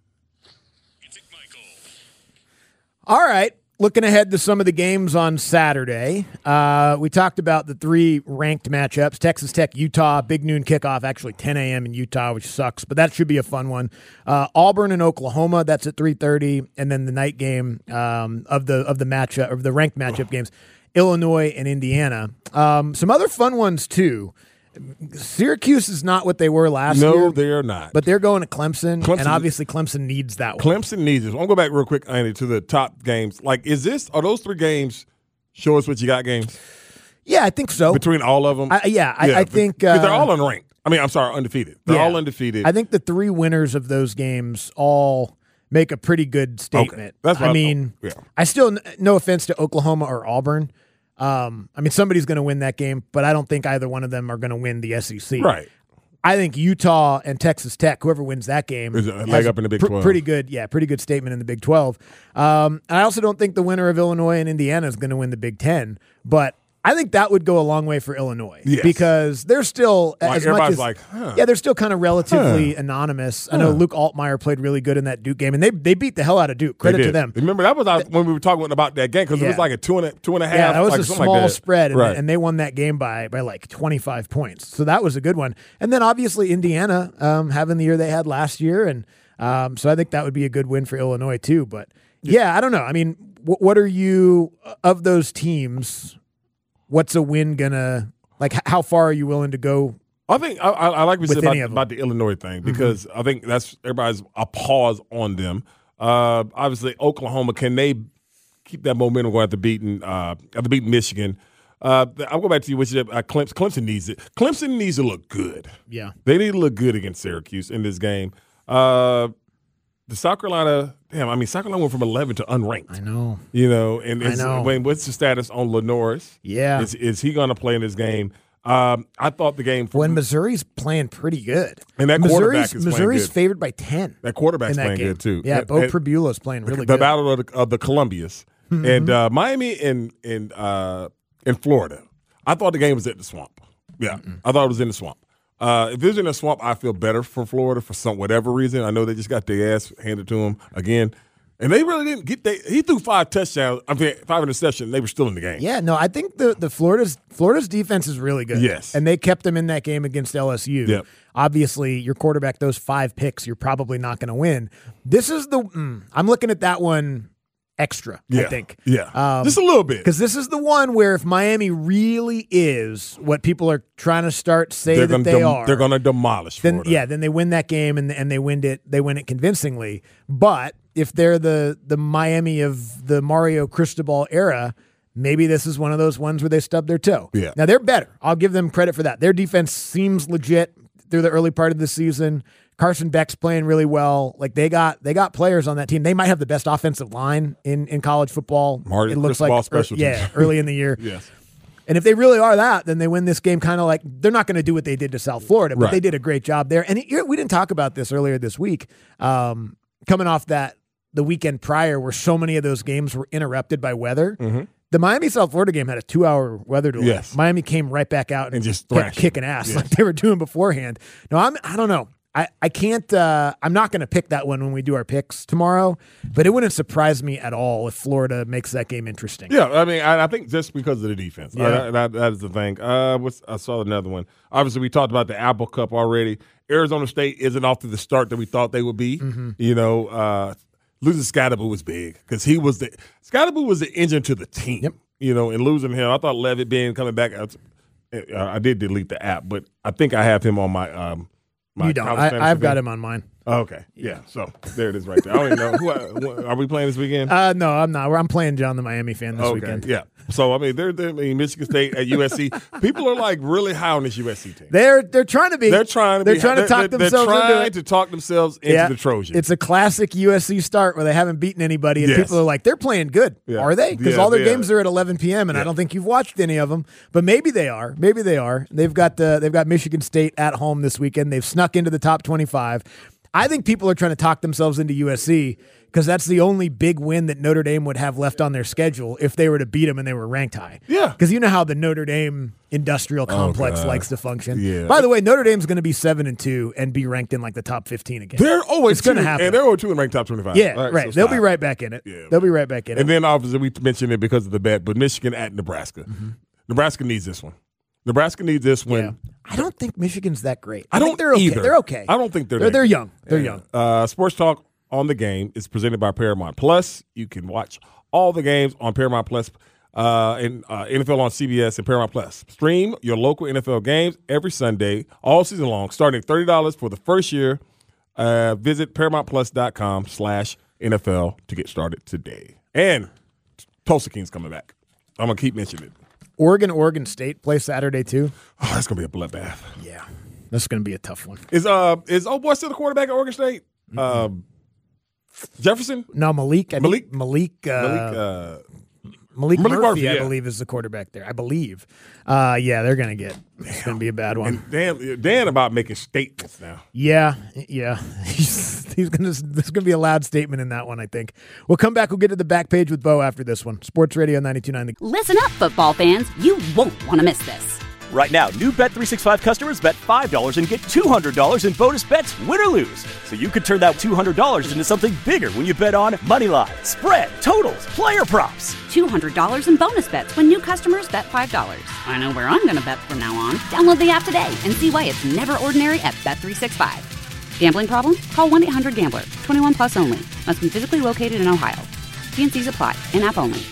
[SPEAKER 6] All right. Looking ahead to some of the games on Saturday, uh, we talked about the three ranked matchups, Texas Tech, Utah, big noon kickoff, actually ten a.m. in Utah, which sucks, but that should be a fun one. Uh, Auburn and Oklahoma, that's at three thirty, and then the night game um, of the of the matchup, of the ranked matchup games, Illinois and Indiana. Um, some other fun ones, too. Syracuse is not what they were last
[SPEAKER 7] no,
[SPEAKER 6] year.
[SPEAKER 7] No, they're not.
[SPEAKER 6] But they're going to Clemson,
[SPEAKER 7] Clemson,
[SPEAKER 6] and obviously Clemson needs that one.
[SPEAKER 7] Clemson needs it. I'm going to go back real quick, Andy, to the top games. Like, is this, are those three games show us what you got games?
[SPEAKER 6] Yeah, I think so.
[SPEAKER 7] Between all of them?
[SPEAKER 6] I, yeah, I,
[SPEAKER 7] yeah,
[SPEAKER 6] I think.
[SPEAKER 7] Because
[SPEAKER 6] uh,
[SPEAKER 7] they're all unranked. I mean, I'm sorry, undefeated. They're
[SPEAKER 6] yeah.
[SPEAKER 7] all undefeated.
[SPEAKER 6] I think the three winners of those games all make a pretty good statement.
[SPEAKER 7] Okay. That's what
[SPEAKER 6] I
[SPEAKER 7] I
[SPEAKER 6] mean,
[SPEAKER 7] yeah.
[SPEAKER 6] I still, no offense to Oklahoma or Auburn. Um, I mean, somebody's going to win that game, but I don't think either one of them are going to win the S E C.
[SPEAKER 7] Right.
[SPEAKER 6] I think Utah and Texas Tech, whoever wins that game,
[SPEAKER 7] is a leg up in the Big twelve.
[SPEAKER 6] Pr- pretty good, yeah, pretty good statement in the Big twelve. Um, and I also don't think the winner of Illinois and Indiana is going to win the Big Ten, but I think that would go a long way for Illinois
[SPEAKER 7] Yes.
[SPEAKER 6] because they're still
[SPEAKER 7] Like,
[SPEAKER 6] as much
[SPEAKER 7] everybody's
[SPEAKER 6] as
[SPEAKER 7] like, huh.
[SPEAKER 6] yeah, they're still kind of relatively
[SPEAKER 7] Huh.
[SPEAKER 6] anonymous. I know Luke Altmaier played really good in that Duke game, and they they beat the hell out of Duke. Credit
[SPEAKER 7] They
[SPEAKER 6] to
[SPEAKER 7] did.
[SPEAKER 6] them.
[SPEAKER 7] Remember that was our, when we were talking about that game because it
[SPEAKER 6] Yeah.
[SPEAKER 7] was like a two and a, two and a half.
[SPEAKER 6] Yeah, that was
[SPEAKER 7] like
[SPEAKER 6] a
[SPEAKER 7] something
[SPEAKER 6] small
[SPEAKER 7] like that.
[SPEAKER 6] spread, and,
[SPEAKER 7] right.
[SPEAKER 6] and they won that game by by like twenty-five points. So that was a good one. And then obviously Indiana um, having the year they had last year, and um, so I think that would be a good win for Illinois too. But yeah, I don't know. I mean, wh- what are you of those teams? What's a win gonna like? h- How far are you willing to go?
[SPEAKER 7] I think I, I, I like we
[SPEAKER 6] with
[SPEAKER 7] said about,
[SPEAKER 6] any of them.
[SPEAKER 7] about the Illinois thing because I think that's everybody's a pause on them. Uh, obviously, Oklahoma, can they keep that momentum going after beating uh, after beating Michigan? Uh, I'll go back to you, which is uh, Clemson. Clemson needs it. Clemson needs to look good.
[SPEAKER 6] Yeah,
[SPEAKER 7] they need to look good against Syracuse in this game. Uh, the South Carolina, damn, I mean, South Carolina went from eleven to unranked.
[SPEAKER 6] I know.
[SPEAKER 7] You know, and
[SPEAKER 6] I
[SPEAKER 7] it's,
[SPEAKER 6] know.
[SPEAKER 7] When, what's the status on Lenoris?
[SPEAKER 6] Yeah.
[SPEAKER 7] Is, is he going to play in this game? Um, I thought the game
[SPEAKER 6] when Missouri's playing pretty good,
[SPEAKER 7] and that quarterback
[SPEAKER 6] Missouri's,
[SPEAKER 7] is
[SPEAKER 6] Missouri's
[SPEAKER 7] playing good.
[SPEAKER 6] favored by ten.
[SPEAKER 7] That quarterback's
[SPEAKER 6] in that
[SPEAKER 7] playing
[SPEAKER 6] game.
[SPEAKER 7] good too.
[SPEAKER 6] Yeah,
[SPEAKER 7] And-
[SPEAKER 6] Bo
[SPEAKER 7] and
[SPEAKER 6] Pribula's playing
[SPEAKER 7] the,
[SPEAKER 6] really
[SPEAKER 7] the
[SPEAKER 6] good.
[SPEAKER 7] battle of the, of the Columbias
[SPEAKER 6] Mhm.
[SPEAKER 7] and uh, Miami and in uh, in Florida. I thought the game was at the Swamp. Yeah, I thought it was in the Swamp. Uh, if it was in the Swamp, I feel better for Florida for some whatever reason. I know they just got their ass handed to them again, and they really didn't get. They he threw five touchdowns. I mean, five interceptions. They were still in the game.
[SPEAKER 6] Yeah, no, I think the the Florida's Florida's defense is really good.
[SPEAKER 7] Yes.
[SPEAKER 6] And they kept them in that game against L S U.
[SPEAKER 7] Yep.
[SPEAKER 6] Obviously, your quarterback those five picks, you're probably not going to win. This is the mm, I'm looking at that one extra,
[SPEAKER 7] Yeah.
[SPEAKER 6] I think.
[SPEAKER 7] Yeah,
[SPEAKER 6] Um,
[SPEAKER 7] just a little bit.
[SPEAKER 6] Because this is the one where if Miami really is what people are trying to start say
[SPEAKER 7] They're
[SPEAKER 6] that
[SPEAKER 7] gonna
[SPEAKER 6] they
[SPEAKER 7] dem-
[SPEAKER 6] are,
[SPEAKER 7] They're going to demolish
[SPEAKER 6] then
[SPEAKER 7] Florida.
[SPEAKER 6] yeah, then they win that game and and they win it they win it convincingly. But if they're the the Miami of the Mario Cristobal era, maybe this is one of those ones where they stub their toe.
[SPEAKER 7] Yeah.
[SPEAKER 6] Now they're better. I'll give them credit for that. Their defense seems legit through the early part of the season. Carson Beck's playing really well. Like they got they got players on that team. They might have the best offensive line in, in college football.
[SPEAKER 7] Mario
[SPEAKER 6] it looks
[SPEAKER 7] Cristobal
[SPEAKER 6] like
[SPEAKER 7] special
[SPEAKER 6] yeah,
[SPEAKER 7] teams.
[SPEAKER 6] early in the year.
[SPEAKER 7] Yes.
[SPEAKER 6] And if they really are that, then they win this game kind of like they're not going to do what they did to South Florida, but
[SPEAKER 7] Right.
[SPEAKER 6] they did a great job there. And it, we didn't talk about this earlier this week. Um, coming off that the weekend prior, where so many of those games were interrupted by weather.
[SPEAKER 7] Mhm.
[SPEAKER 6] The Miami South Florida game had a two-hour weather delay.
[SPEAKER 7] Yes.
[SPEAKER 6] Miami came right back out and,
[SPEAKER 7] And just
[SPEAKER 6] kept
[SPEAKER 7] thrashed them.
[SPEAKER 6] kicking ass
[SPEAKER 7] Yes.
[SPEAKER 6] like they were doing beforehand. No, I'm. I don't know. I, I can't. Uh, I'm not going to pick that one when we do our picks tomorrow. But it wouldn't surprise me at all if Florida makes that game interesting.
[SPEAKER 7] Yeah, I mean, I, I think just because of the defense.
[SPEAKER 6] Yeah.
[SPEAKER 7] Uh, that, that is the thing. Uh, what's, I saw another one. Obviously, we talked about the Apple Cup already. Arizona State isn't off to the start that we thought they would be.
[SPEAKER 6] Mm-hmm.
[SPEAKER 7] You know, uh, losing Scatterby was big because he was the Scatterby was the engine to the team.
[SPEAKER 6] Yep.
[SPEAKER 7] You know, and losing him, I thought Levitt being coming back. I, I did delete the app, but I think I have him on my. Um, my
[SPEAKER 6] You don't.
[SPEAKER 7] college
[SPEAKER 6] I,
[SPEAKER 7] fantasy
[SPEAKER 6] I've got
[SPEAKER 7] thing.
[SPEAKER 6] him on mine.
[SPEAKER 7] Oh, okay. Yeah. So there it is right there. I don't even know. Who, I- who, are we playing this weekend?
[SPEAKER 6] Uh, no, I'm not. I'm playing John the Miami fan this
[SPEAKER 7] okay.
[SPEAKER 6] weekend.
[SPEAKER 7] Yeah. So I mean, they're, they're I mean, Michigan State at U S C. People are like really high on this U S C team.
[SPEAKER 6] They're they're trying to be.
[SPEAKER 7] They're trying to.
[SPEAKER 6] They're
[SPEAKER 7] be,
[SPEAKER 6] trying to talk
[SPEAKER 7] they're,
[SPEAKER 6] themselves
[SPEAKER 7] They're trying
[SPEAKER 6] into it.
[SPEAKER 7] to talk themselves into
[SPEAKER 6] Yeah.
[SPEAKER 7] the Trojans.
[SPEAKER 6] It's a classic U S C start where they haven't beaten anybody, and
[SPEAKER 7] Yes.
[SPEAKER 6] people are like, "They're playing good,
[SPEAKER 7] Yeah.
[SPEAKER 6] are they?" Because
[SPEAKER 7] Yeah,
[SPEAKER 6] all their
[SPEAKER 7] yeah.
[SPEAKER 6] games are at eleven p.m. and I
[SPEAKER 7] Yeah.
[SPEAKER 6] don't think you've watched any of them. But maybe they are. Maybe they are. They've got the they've got Michigan State at home this weekend. They've snuck into the top twenty-five. I think people are trying to talk themselves into U S C because that's the only big win that Notre Dame would have left on their schedule if they were to beat them and they were ranked high.
[SPEAKER 7] Yeah.
[SPEAKER 6] Because you know how the Notre Dame industrial complex
[SPEAKER 7] God.
[SPEAKER 6] likes to function.
[SPEAKER 7] Yeah.
[SPEAKER 6] By the way, Notre Dame's going to be seven and two and be ranked in like the top fifteen again.
[SPEAKER 7] They're always
[SPEAKER 6] It's gonna
[SPEAKER 7] two,
[SPEAKER 6] happen.
[SPEAKER 7] and they're always two in ranked top twenty-five.
[SPEAKER 6] Yeah,
[SPEAKER 7] All
[SPEAKER 6] right.
[SPEAKER 7] so
[SPEAKER 6] They'll be
[SPEAKER 7] stop.
[SPEAKER 6] right back in it.
[SPEAKER 7] Yeah.
[SPEAKER 6] They'll be right back in
[SPEAKER 7] And
[SPEAKER 6] it.
[SPEAKER 7] then obviously we mentioned it because of the bet, but Michigan at Nebraska.
[SPEAKER 6] Mm-hmm.
[SPEAKER 7] Nebraska needs this one. Nebraska needs this one.
[SPEAKER 6] Yeah. I don't think Michigan's that great.
[SPEAKER 7] I
[SPEAKER 6] I,
[SPEAKER 7] don't
[SPEAKER 6] think they're okay.
[SPEAKER 7] either.
[SPEAKER 6] They're okay.
[SPEAKER 7] I don't think they're
[SPEAKER 6] They're,
[SPEAKER 7] that
[SPEAKER 6] they're
[SPEAKER 7] good.
[SPEAKER 6] young. They're
[SPEAKER 7] Yeah.
[SPEAKER 6] young.
[SPEAKER 7] Uh, Sports Talk on the Game is presented by Paramount Plus. You can watch all the games on Paramount Plus uh, and uh, N F L on C B S and Paramount Plus. Stream your local N F L games every Sunday, all season long, starting at thirty dollars for the first year. Uh, visit ParamountPlus.com slash NFL to get started today. And Tulsa King's coming back. I'm going to keep mentioning it.
[SPEAKER 6] Oregon, Oregon State play Saturday too.
[SPEAKER 7] Oh, that's going to be a bloodbath.
[SPEAKER 6] Yeah. That's going to be a tough one.
[SPEAKER 7] Is uh is oh boy still the quarterback at Oregon State? Um, Jefferson?
[SPEAKER 6] No, Malik. I think
[SPEAKER 7] Malik?
[SPEAKER 6] Malik. Uh,
[SPEAKER 7] Malik, uh,
[SPEAKER 6] Malik,
[SPEAKER 7] Malik
[SPEAKER 6] Murphy,
[SPEAKER 7] Murphy,
[SPEAKER 6] I
[SPEAKER 7] yeah.
[SPEAKER 6] believe, is the quarterback there. I believe. Uh, yeah, they're going to get – it's going to be a bad one.
[SPEAKER 7] And Dan, Dan about making statements now.
[SPEAKER 6] Yeah, yeah. He's, he's going to – there's going to be a loud statement in that one, I think. We'll come back. We'll get to the back page with Bo after this one. Sports Radio ninety-two point nine.
[SPEAKER 1] Listen up, football fans. You won't want to miss this.
[SPEAKER 2] Right now, new Bet three sixty-five customers bet five dollars and get two hundred dollars in bonus bets, win or lose. So you could turn that two hundred dollars into something bigger when you bet on money line, spread, totals, player props.
[SPEAKER 1] two hundred dollars in bonus bets when new customers bet five dollars. I know where I'm going to bet from now on. Download the app today and see why it's never ordinary at Bet three sixty-five. Gambling problem? Call one eight hundred gambler. twenty-one plus only. Must be physically located in Ohio. T and C's apply. In-app only.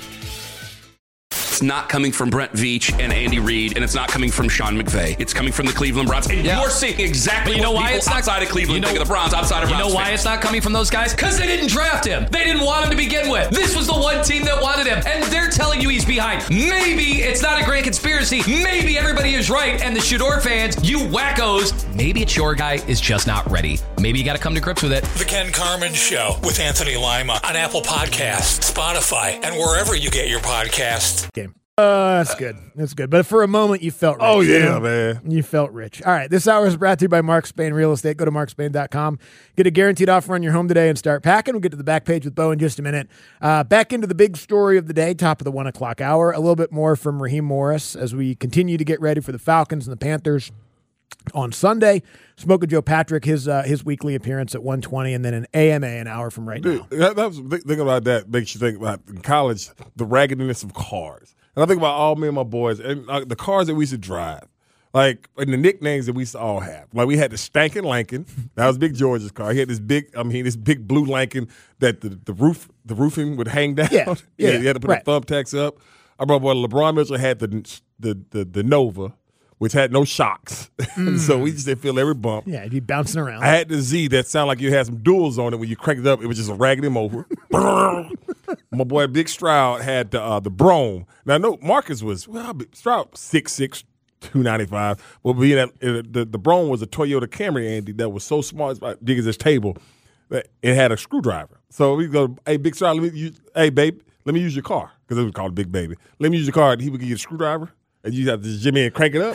[SPEAKER 3] It's not coming from Brent Veach and Andy Reid, and it's not coming from Sean McVay. It's coming from the Cleveland Browns. And
[SPEAKER 4] Yeah.
[SPEAKER 3] you're seeing exactly
[SPEAKER 4] But you know
[SPEAKER 3] what
[SPEAKER 4] why
[SPEAKER 3] people
[SPEAKER 4] it's not
[SPEAKER 3] outside of Cleveland
[SPEAKER 4] you know,
[SPEAKER 3] think of the Browns, outside of
[SPEAKER 4] You
[SPEAKER 3] Browns
[SPEAKER 4] know why
[SPEAKER 3] fans.
[SPEAKER 4] it's not coming from those guys? Because they didn't draft him. They didn't want him to begin with. This was the one team that wanted him, and they're telling you he's behind. Maybe it's not a grand conspiracy. Maybe everybody is right, and the Shador fans, you wackos, maybe it's your guy is just not ready. Maybe you got to come to grips with it.
[SPEAKER 5] The Ken Carmen Show with Anthony Lima on Apple Podcasts, Spotify, and wherever you get your podcasts.
[SPEAKER 6] Game. Uh, that's good. That's good. But for a moment, you felt rich.
[SPEAKER 7] Oh, yeah,
[SPEAKER 6] you know?
[SPEAKER 7] man.
[SPEAKER 6] You felt rich. All right. This hour is brought to you by Mark Spain Real Estate. Go to mark spain dot com. Get a guaranteed offer on your home today and start packing. We'll get to the back page with Bo in just a minute. Uh, back into the big story of the day, top of the one o'clock hour. A little bit more from Raheem Morris as we continue to get ready for the Falcons and the Panthers on Sunday. Smoke of Joe Patrick, his uh, his weekly appearance at one twenty, and then an A M A an hour from right
[SPEAKER 7] Dude,
[SPEAKER 6] now.
[SPEAKER 7] that, that was thinking about that makes you think about in college the raggedness of cars. And I think about all me and my boys and uh, the cars that we used to drive, like and the nicknames that we used to all have. Like we had the Stankin' Lincoln, that was Big George's car. He had this big, I mean, this big blue Lincoln that the, the roof, the roofing would hang down.
[SPEAKER 6] Yeah, yeah,
[SPEAKER 7] you had to put
[SPEAKER 6] right.
[SPEAKER 7] the thumbtacks up. Our brother boy LeBron Mitchell had the the the, the Nova, which had no shocks, mm. so we just didn't feel every bump.
[SPEAKER 6] Yeah, you'd be bouncing around.
[SPEAKER 7] I had the Z that sounded like you had some duals on it. When you cranked it up, it was just a raggedy him over. My boy Big Stroud had the uh, the Brome. Now, I know Marcus was, well, Stroud six six, two ninety-five. Well, being that, uh, the, the Brome was a Toyota Camry, Andy, that was so small, it's about big as this table, that it had a screwdriver. So we go, hey, Big Stroud, let me use, hey, babe, let me use your car, because it was called Big Baby. Let me use your car, and he would give you a screwdriver, and you have to jimmy and crank it up.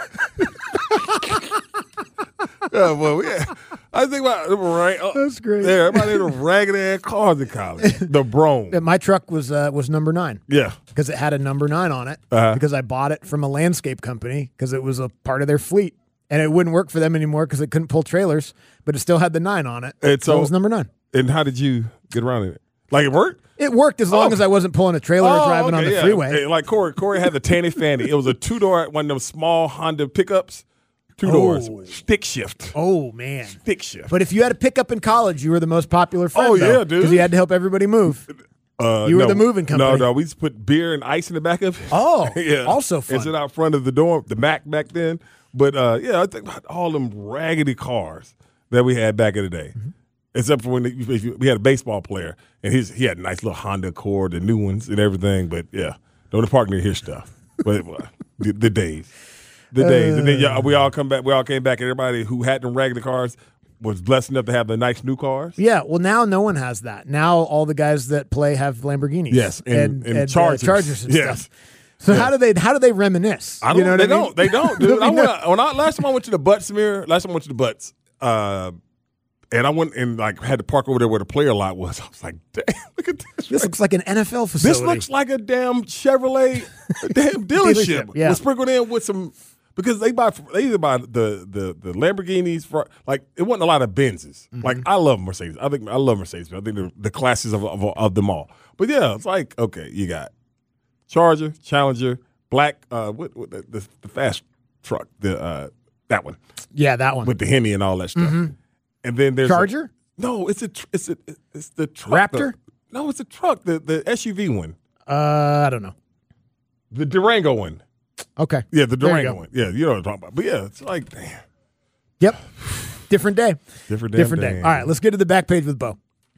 [SPEAKER 7] Yeah, well, yeah. I think about right.
[SPEAKER 6] That's great.
[SPEAKER 7] Yeah, everybody had a ragged ass cars in college. The Brome.
[SPEAKER 6] Yeah, my truck was uh, was number nine.
[SPEAKER 7] Yeah,
[SPEAKER 6] because it had a number nine on it.
[SPEAKER 7] Uh-huh.
[SPEAKER 6] Because I bought it from a landscape company because it was a part of their fleet, and it wouldn't work for them anymore because it couldn't pull trailers, but it still had the nine on it.
[SPEAKER 7] And
[SPEAKER 6] so,
[SPEAKER 7] so
[SPEAKER 6] it was number nine.
[SPEAKER 7] And how did you get around in it? Like it worked?
[SPEAKER 6] It worked as long
[SPEAKER 7] Oh.
[SPEAKER 6] as I wasn't pulling a trailer or
[SPEAKER 7] Oh,
[SPEAKER 6] driving
[SPEAKER 7] okay,
[SPEAKER 6] on the
[SPEAKER 7] yeah.
[SPEAKER 6] freeway.
[SPEAKER 7] Hey, like Corey, Corey had the Tanny Fanny. It was a two door, one of those small Honda pickups, two
[SPEAKER 6] Oh.
[SPEAKER 7] doors, stick shift,
[SPEAKER 6] Oh man.
[SPEAKER 7] stick shift.
[SPEAKER 6] But if you had a pickup in college, you were the most popular friend.
[SPEAKER 7] Oh, yeah, dude.
[SPEAKER 6] Because you had to help everybody move.
[SPEAKER 7] Uh,
[SPEAKER 6] You were
[SPEAKER 7] no,
[SPEAKER 6] the moving company.
[SPEAKER 7] No, no, we just put beer and ice in the back of it.
[SPEAKER 6] Oh,
[SPEAKER 7] yeah,
[SPEAKER 6] also fun.
[SPEAKER 7] And sit out front of the dorm, the Mac back then. But uh, yeah, I think about all them raggedy cars that we had back in the day.
[SPEAKER 6] Mm-hmm.
[SPEAKER 7] Except for when if you- we had a baseball player, and his he had a nice little Honda Accord, the new ones and everything. But yeah, don't park near his stuff. But uh, the, the days, the days, and then yeah, we all come back. We all came back, and everybody who had them raggedy cars was blessed enough to have the nice new cars.
[SPEAKER 6] Yeah, well, now no one has that. Now all the guys that play have Lamborghinis.
[SPEAKER 7] Yes, and- and
[SPEAKER 6] uh,
[SPEAKER 7] Chargers.
[SPEAKER 6] Chargers and
[SPEAKER 7] Yes.
[SPEAKER 6] stuff. So
[SPEAKER 7] Yeah.
[SPEAKER 6] how do they how do they reminisce?
[SPEAKER 7] I don't.
[SPEAKER 6] You know what
[SPEAKER 7] they
[SPEAKER 6] I mean?
[SPEAKER 7] don't. They don't, dude. I went, when I, last time I went to the Butts mirror, last time I went to the Butts, uh, and I went and like had to park over there where the player lot was. I was like, damn, look at this.
[SPEAKER 6] This looks like an N F L facility.
[SPEAKER 7] This looks like a damn Chevrolet, a damn dealership.
[SPEAKER 6] Dealership, yeah.
[SPEAKER 7] Was sprinkled in with some because they buy they either buy the the the Lamborghinis for like it wasn't a lot of Benzes.
[SPEAKER 6] Mm-hmm.
[SPEAKER 7] Like I love Mercedes. I think I love Mercedes. I think they're the classes of, of of them all. But yeah, it's like okay, you got Charger, Challenger, black uh what, what the, the the fast truck, the uh that one
[SPEAKER 6] Yeah, that one.
[SPEAKER 7] with the Hemi and all that stuff.
[SPEAKER 6] Mhm.
[SPEAKER 7] And then there's
[SPEAKER 6] Charger?
[SPEAKER 7] A, no, it's a tr- it's a it's the truck.
[SPEAKER 6] Raptor?
[SPEAKER 7] The- no, it's a truck. The the S U V one.
[SPEAKER 6] Uh, I don't know.
[SPEAKER 7] The Durango one.
[SPEAKER 6] Okay.
[SPEAKER 7] Yeah, the
[SPEAKER 6] There you
[SPEAKER 7] Durango
[SPEAKER 6] go.
[SPEAKER 7] one. Yeah, you know what I'm talking about. But yeah, it's like, damn.
[SPEAKER 6] Yep. Different day.
[SPEAKER 7] Different damn
[SPEAKER 6] Different day.
[SPEAKER 7] day.
[SPEAKER 6] All right, let's get to the back page with Bo.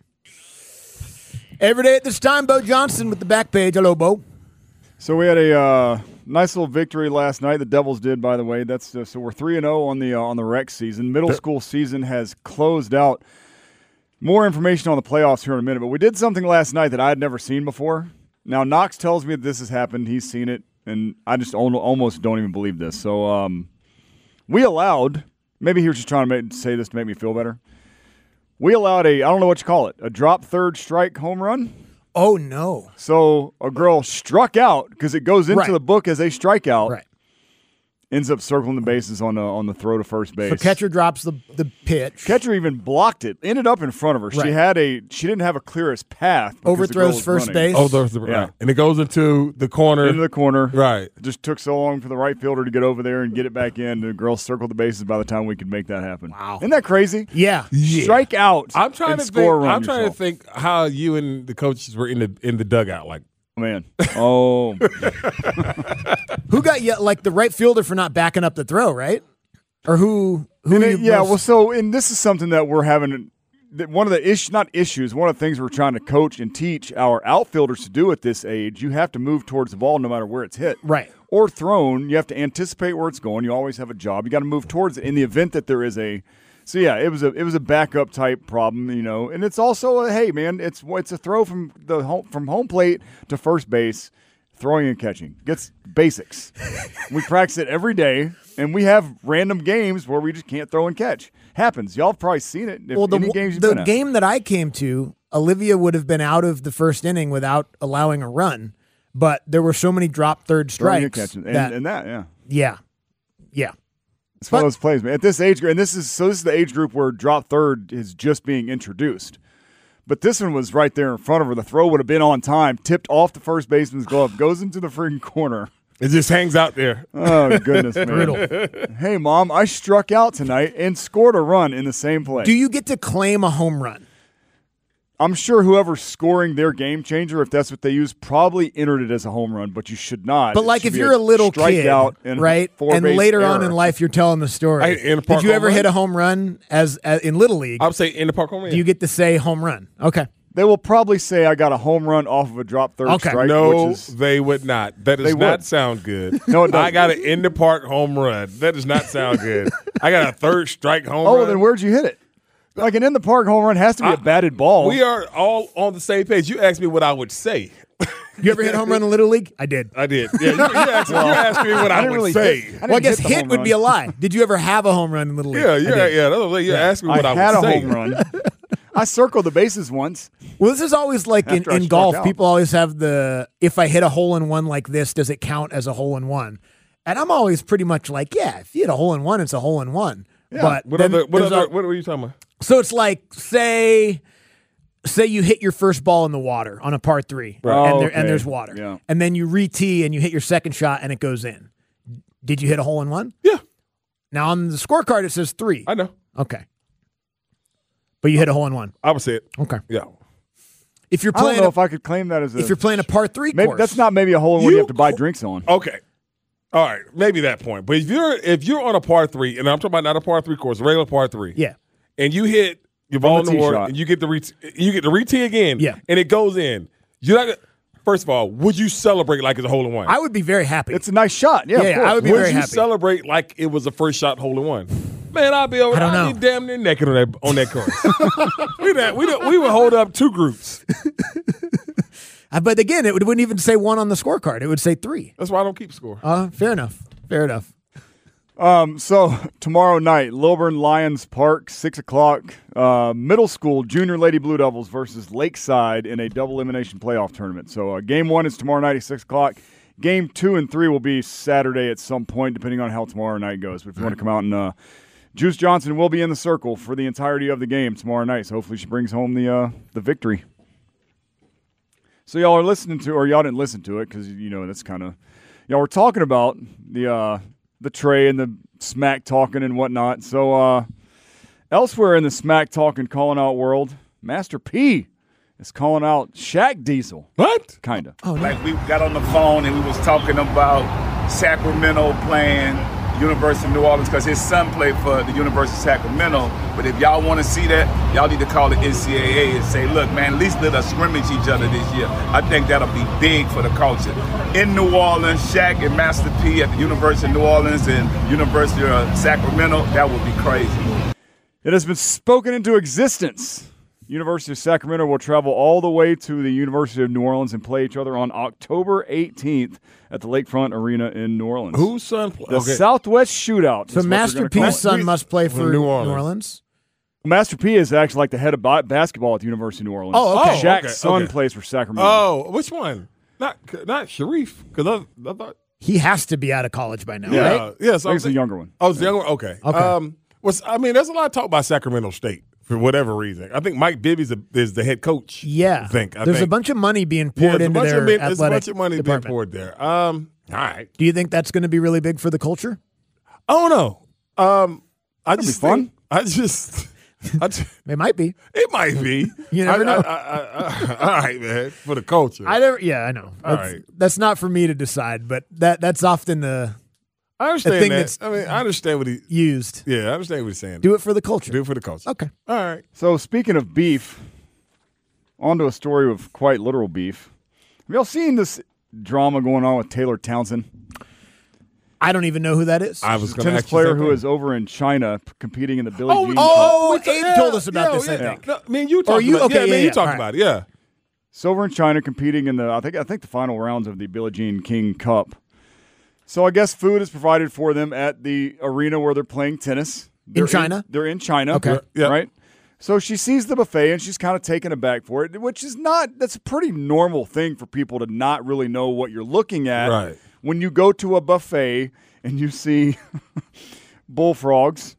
[SPEAKER 6] Every day at this time, Bo Johnson with the back page. Hello, Bo.
[SPEAKER 8] So we had a uh, nice little victory last night. The Devils did, by the way. That's uh, so we're three and zero on the uh, on the rec season. Middle school season has closed out. More information on the playoffs here in a minute, but we did something last night that I had never seen before. Now, Knox tells me that this has happened. He's seen it, and I just almost don't even believe this. So um, we allowed – maybe he was just trying to make, say this to make me feel better. We allowed a – I don't know what you call it, a drop third strike home run.
[SPEAKER 6] Oh, no.
[SPEAKER 8] So a girl struck out because it goes into
[SPEAKER 6] right.
[SPEAKER 8] the book as a strikeout.
[SPEAKER 6] Right.
[SPEAKER 8] Ends up circling the bases on the, on the throw to first base.
[SPEAKER 6] So catcher drops the, the pitch.
[SPEAKER 8] Catcher even blocked it. Ended up in front of her. Right. She had a she didn't have a clearest path.
[SPEAKER 6] Overthrows first
[SPEAKER 8] running.
[SPEAKER 6] base.
[SPEAKER 7] Oh, there's the,
[SPEAKER 8] yeah.
[SPEAKER 7] right. And it goes into the corner.
[SPEAKER 8] Into the corner.
[SPEAKER 7] Right.
[SPEAKER 8] It just took so long for the right fielder to get over there and get it back in. The girl circled the bases by the time we could make that happen.
[SPEAKER 6] Wow.
[SPEAKER 8] Isn't that crazy?
[SPEAKER 6] Yeah.
[SPEAKER 8] yeah. Strike out.
[SPEAKER 7] I'm trying
[SPEAKER 8] and
[SPEAKER 7] to
[SPEAKER 8] score
[SPEAKER 7] think,
[SPEAKER 8] a run
[SPEAKER 7] I'm trying
[SPEAKER 8] yourself.
[SPEAKER 7] to think how you and the coaches were in the in the dugout. Like,
[SPEAKER 8] man. Oh.
[SPEAKER 6] Who got you, like the right fielder for not backing up the throw, right? Or who? Who?
[SPEAKER 8] It,
[SPEAKER 6] you
[SPEAKER 8] yeah.
[SPEAKER 6] most...
[SPEAKER 8] Well, so and this is something that we're having. One of the issues, not issues, one of the things we're trying to coach and teach our outfielders to do at this age. You have to move towards the ball no matter where it's hit,
[SPEAKER 6] right,
[SPEAKER 8] or thrown. You have to anticipate where it's going. You always have a job. You got to move towards it in the event that there is a. So yeah, it was a it was a backup type problem, you know, and it's also a, hey man, it's it's a throw from the home from home plate to first base. Throwing and catching. Gets basics. We practice it every day, and we have random games where we just can't throw and catch. Happens. Y'all have probably seen it. If
[SPEAKER 6] well, the,
[SPEAKER 8] any games you've
[SPEAKER 6] the
[SPEAKER 8] been at.
[SPEAKER 6] game that I came to, Olivia would have been out of the first inning without allowing a run, but there were so many drop third strikes.
[SPEAKER 8] And, catching. And,
[SPEAKER 6] that,
[SPEAKER 8] and that, yeah.
[SPEAKER 6] Yeah. Yeah.
[SPEAKER 8] It's one of those plays, man. At this age group, and this is so this is the age group where drop third is just being introduced. But this one was right there in front of her. The throw would have been on time, tipped off the first baseman's glove, goes into the freaking corner.
[SPEAKER 7] It just hangs out there.
[SPEAKER 8] Oh, goodness, man. Hey, Mom, I struck out tonight and scored a run in the same play.
[SPEAKER 6] Do you get to claim a home run?
[SPEAKER 8] I'm sure whoever's scoring their game changer, if that's what they use, probably entered it as a home run, but you should not.
[SPEAKER 6] But like if you're a little kid,
[SPEAKER 8] and
[SPEAKER 6] right, and later on in life you're telling the story.
[SPEAKER 7] I, in the park
[SPEAKER 6] Did you ever
[SPEAKER 7] home
[SPEAKER 6] hit
[SPEAKER 7] run?
[SPEAKER 6] a home run as, as in Little League?
[SPEAKER 7] I would say in the park home run.
[SPEAKER 6] Do you get to say home run? Okay.
[SPEAKER 8] They will probably say I got a home run off of a drop third
[SPEAKER 6] Okay.
[SPEAKER 8] strike.
[SPEAKER 7] No,
[SPEAKER 8] which is,
[SPEAKER 7] they would not. That does
[SPEAKER 8] They
[SPEAKER 7] not
[SPEAKER 8] would.
[SPEAKER 7] sound good.
[SPEAKER 8] No, it doesn't.
[SPEAKER 7] I got an in the park home run. That does not sound good. I got a third strike home
[SPEAKER 8] oh,
[SPEAKER 7] run.
[SPEAKER 8] then where'd you hit it? Like an in the park home run has to be
[SPEAKER 7] I-
[SPEAKER 8] a batted ball.
[SPEAKER 7] We are all on the same page. You asked me what I would say.
[SPEAKER 6] You ever hit a home run in Little League? I did.
[SPEAKER 7] I did. Yeah, you, you asked, you're asking me what I,
[SPEAKER 8] I didn't
[SPEAKER 7] would
[SPEAKER 8] really
[SPEAKER 7] say.
[SPEAKER 8] hit- I
[SPEAKER 6] Well, I
[SPEAKER 8] didn't
[SPEAKER 6] guess
[SPEAKER 8] hit the
[SPEAKER 6] hit
[SPEAKER 8] home
[SPEAKER 6] would
[SPEAKER 8] run.
[SPEAKER 6] be a lie. Did you ever have a home run in Little League?
[SPEAKER 7] Yeah,
[SPEAKER 6] I
[SPEAKER 7] yeah,
[SPEAKER 6] did.
[SPEAKER 7] yeah. That's what you're asking me what I,
[SPEAKER 8] I had
[SPEAKER 7] would
[SPEAKER 8] a
[SPEAKER 7] say.
[SPEAKER 8] home run. I circled the bases once.
[SPEAKER 6] Well, this is always like in,
[SPEAKER 8] After I
[SPEAKER 6] in
[SPEAKER 8] struck
[SPEAKER 6] golf.
[SPEAKER 8] out.
[SPEAKER 6] People always have the, if I hit a hole in one like this, does it count as a hole in one? And I'm always pretty much like, yeah, if you hit a hole in one, it's a hole in one.
[SPEAKER 8] Yeah.
[SPEAKER 6] But
[SPEAKER 7] What
[SPEAKER 6] then
[SPEAKER 7] other? What
[SPEAKER 6] there's
[SPEAKER 7] other?
[SPEAKER 6] a-
[SPEAKER 7] What were you talking about?
[SPEAKER 6] so it's like, say, say you hit your first ball in the water on a par three,
[SPEAKER 8] Right.
[SPEAKER 6] and,
[SPEAKER 8] Oh,
[SPEAKER 6] there, and
[SPEAKER 8] okay.
[SPEAKER 6] there's water,
[SPEAKER 8] Yeah.
[SPEAKER 6] and then you re-tee and you hit your second shot and it goes in. Did you hit a hole in one?
[SPEAKER 7] Yeah,
[SPEAKER 6] Now on the scorecard it says three.
[SPEAKER 7] I know.
[SPEAKER 6] Okay, but you hit a hole in one.
[SPEAKER 7] I would say it.
[SPEAKER 6] Okay.
[SPEAKER 7] Yeah.
[SPEAKER 6] If you're
[SPEAKER 8] I don't
[SPEAKER 6] playing,
[SPEAKER 8] know
[SPEAKER 6] a,
[SPEAKER 8] if I could claim that as a.
[SPEAKER 6] if you're playing a par three
[SPEAKER 8] maybe
[SPEAKER 6] course,
[SPEAKER 8] that's not maybe a hole in one you,
[SPEAKER 7] You
[SPEAKER 8] have to buy
[SPEAKER 7] co-
[SPEAKER 8] drinks on.
[SPEAKER 7] Okay. All right. Maybe that point. But if you're if you're on a par three, and I'm talking about not a par three course, a regular par three.
[SPEAKER 6] Yeah.
[SPEAKER 7] And you hit your ball in
[SPEAKER 8] the
[SPEAKER 7] the
[SPEAKER 8] tee
[SPEAKER 7] water,
[SPEAKER 8] shot.
[SPEAKER 7] and you get the re- you get the re-tee again.
[SPEAKER 6] Yeah.
[SPEAKER 7] And it goes in. You're not. gonna- First of all, would you celebrate like it's a hole in one?
[SPEAKER 6] I would be very happy.
[SPEAKER 8] It's a nice shot. Yeah,
[SPEAKER 6] Yeah,
[SPEAKER 8] of course.
[SPEAKER 6] I would be
[SPEAKER 7] would
[SPEAKER 6] very
[SPEAKER 7] you
[SPEAKER 6] happy.
[SPEAKER 7] celebrate like it was a first shot hole in one? Man, I'd be over.
[SPEAKER 6] I don't
[SPEAKER 7] I'd
[SPEAKER 6] know.
[SPEAKER 7] be damn near naked on that on that course. we that we we would hold up two groups.
[SPEAKER 6] Uh, but again, it would, wouldn't even say one on the scorecard. It would say three.
[SPEAKER 7] That's why I don't keep score.
[SPEAKER 6] Uh, fair enough. Fair enough.
[SPEAKER 8] Um, so tomorrow night, Lilburn Lions Park, six o'clock. Uh, middle school junior Lady Blue Devils versus Lakeside in a double elimination playoff tournament. So uh, game one is tomorrow night at six o'clock. Game two and three will be Saturday at some point, depending on how tomorrow night goes. But if you want to come out and uh, Juice Johnson will be in the circle for the entirety of the game tomorrow night. So hopefully she brings home the uh, the victory. So y'all are listening to, or y'all didn't listen to it because you know that's kind of y'all were talking about the. Uh, the Trey and the smack talking and whatnot. So uh, elsewhere in the smack talking, calling out world, Master P is calling out Shaq Diesel.
[SPEAKER 7] What?
[SPEAKER 8] Kind of.
[SPEAKER 6] Oh, no.
[SPEAKER 12] Like we got on the phone and we was talking about Sacramento playing University of New Orleans because his son played for the University of Sacramento. But if y'all want to see that, y'all need to call the N C double A and say, look, man, at least let us scrimmage each other this year. I think that'll be big for the culture. In New Orleans, Shaq and Master P at the University of New Orleans and University of Sacramento, that would be crazy.
[SPEAKER 8] It has been spoken into existence University of Sacramento will travel all the way to the University of New Orleans and play each other on October eighteenth at the Lakefront Arena in New Orleans.
[SPEAKER 7] Whose son? Play?
[SPEAKER 8] The
[SPEAKER 7] Okay.
[SPEAKER 8] Southwest Shootout.
[SPEAKER 6] So Master P's son must play for
[SPEAKER 7] New
[SPEAKER 6] New
[SPEAKER 7] Orleans.
[SPEAKER 6] Orleans.
[SPEAKER 8] Master P is actually like the head of ba- basketball at the University of New Orleans.
[SPEAKER 6] Oh, okay.
[SPEAKER 8] Shaq's
[SPEAKER 7] okay,
[SPEAKER 8] son
[SPEAKER 7] okay.
[SPEAKER 8] plays for Sacramento.
[SPEAKER 7] Oh, which one? Not not Sharif, because I, I thought.
[SPEAKER 6] He has to be out of college by now,
[SPEAKER 8] Yeah.
[SPEAKER 6] right?
[SPEAKER 7] Uh, yeah, so
[SPEAKER 8] He's the younger one.
[SPEAKER 7] Oh, it's the younger one? Okay.
[SPEAKER 6] Okay.
[SPEAKER 7] Um, what's, I mean, there's a lot of talk about Sacramento State for whatever reason. I think Mike Bibby's a, is the head coach.
[SPEAKER 6] Yeah.
[SPEAKER 7] I think. I
[SPEAKER 6] There's
[SPEAKER 7] think.
[SPEAKER 6] a bunch of money being
[SPEAKER 7] Yeah,
[SPEAKER 6] poured
[SPEAKER 7] there's a
[SPEAKER 6] into
[SPEAKER 7] bunch
[SPEAKER 6] their
[SPEAKER 7] of men-
[SPEAKER 6] athletic
[SPEAKER 7] There's a bunch of money being
[SPEAKER 6] department.
[SPEAKER 7] poured there. Um, all right.
[SPEAKER 6] Do you think that's going to be really big for the culture?
[SPEAKER 7] I don't know. Um, I
[SPEAKER 8] That'd be
[SPEAKER 7] just
[SPEAKER 8] fun.
[SPEAKER 7] think- I just. I just
[SPEAKER 6] It might be.
[SPEAKER 7] it might be.
[SPEAKER 6] You never
[SPEAKER 7] I-
[SPEAKER 6] know.
[SPEAKER 7] I, I, I, all right, man. For the culture.
[SPEAKER 6] I never. Yeah, I know.
[SPEAKER 7] All
[SPEAKER 6] That's,
[SPEAKER 7] right.
[SPEAKER 6] that's not for me to decide, but that that's often the
[SPEAKER 7] I understand
[SPEAKER 6] thing
[SPEAKER 7] that.
[SPEAKER 6] that's
[SPEAKER 7] I mean, I understand what he.
[SPEAKER 6] used.
[SPEAKER 7] Yeah, I understand what he's saying.
[SPEAKER 6] Do it for the culture.
[SPEAKER 7] Do it for the culture.
[SPEAKER 6] Okay.
[SPEAKER 7] All right.
[SPEAKER 8] So speaking of beef, onto a story of quite literal beef. Have y'all seen this drama going on with Taylor Townsend?
[SPEAKER 6] I don't even know who that is.
[SPEAKER 7] I was
[SPEAKER 8] He's a
[SPEAKER 7] going to
[SPEAKER 8] tennis
[SPEAKER 7] ask you the
[SPEAKER 8] player
[SPEAKER 7] same
[SPEAKER 8] who
[SPEAKER 7] thing.
[SPEAKER 8] is over in China p- competing in the Billie
[SPEAKER 7] Oh,
[SPEAKER 8] Jean
[SPEAKER 6] oh,
[SPEAKER 8] Cup.
[SPEAKER 6] Abe told us about this, I think.
[SPEAKER 7] No, I mean, you talked
[SPEAKER 6] you-
[SPEAKER 7] about
[SPEAKER 6] okay,
[SPEAKER 7] yeah,
[SPEAKER 6] yeah,
[SPEAKER 7] man, you
[SPEAKER 6] yeah,
[SPEAKER 7] talked
[SPEAKER 6] all
[SPEAKER 7] about it. Yeah.
[SPEAKER 8] So over in China competing in the I think I think the final rounds of the Billie Jean King Cup. So I guess food is provided for them at the arena where they're playing tennis. They're
[SPEAKER 6] China?
[SPEAKER 8] they're in China.
[SPEAKER 6] Okay.
[SPEAKER 7] Yeah.
[SPEAKER 8] Right? So she sees the buffet and she's kind of taken aback for it, which is not that's a pretty normal thing for people to not really know what you're looking at.
[SPEAKER 7] Right.
[SPEAKER 8] When you go to a buffet and you see bullfrogs,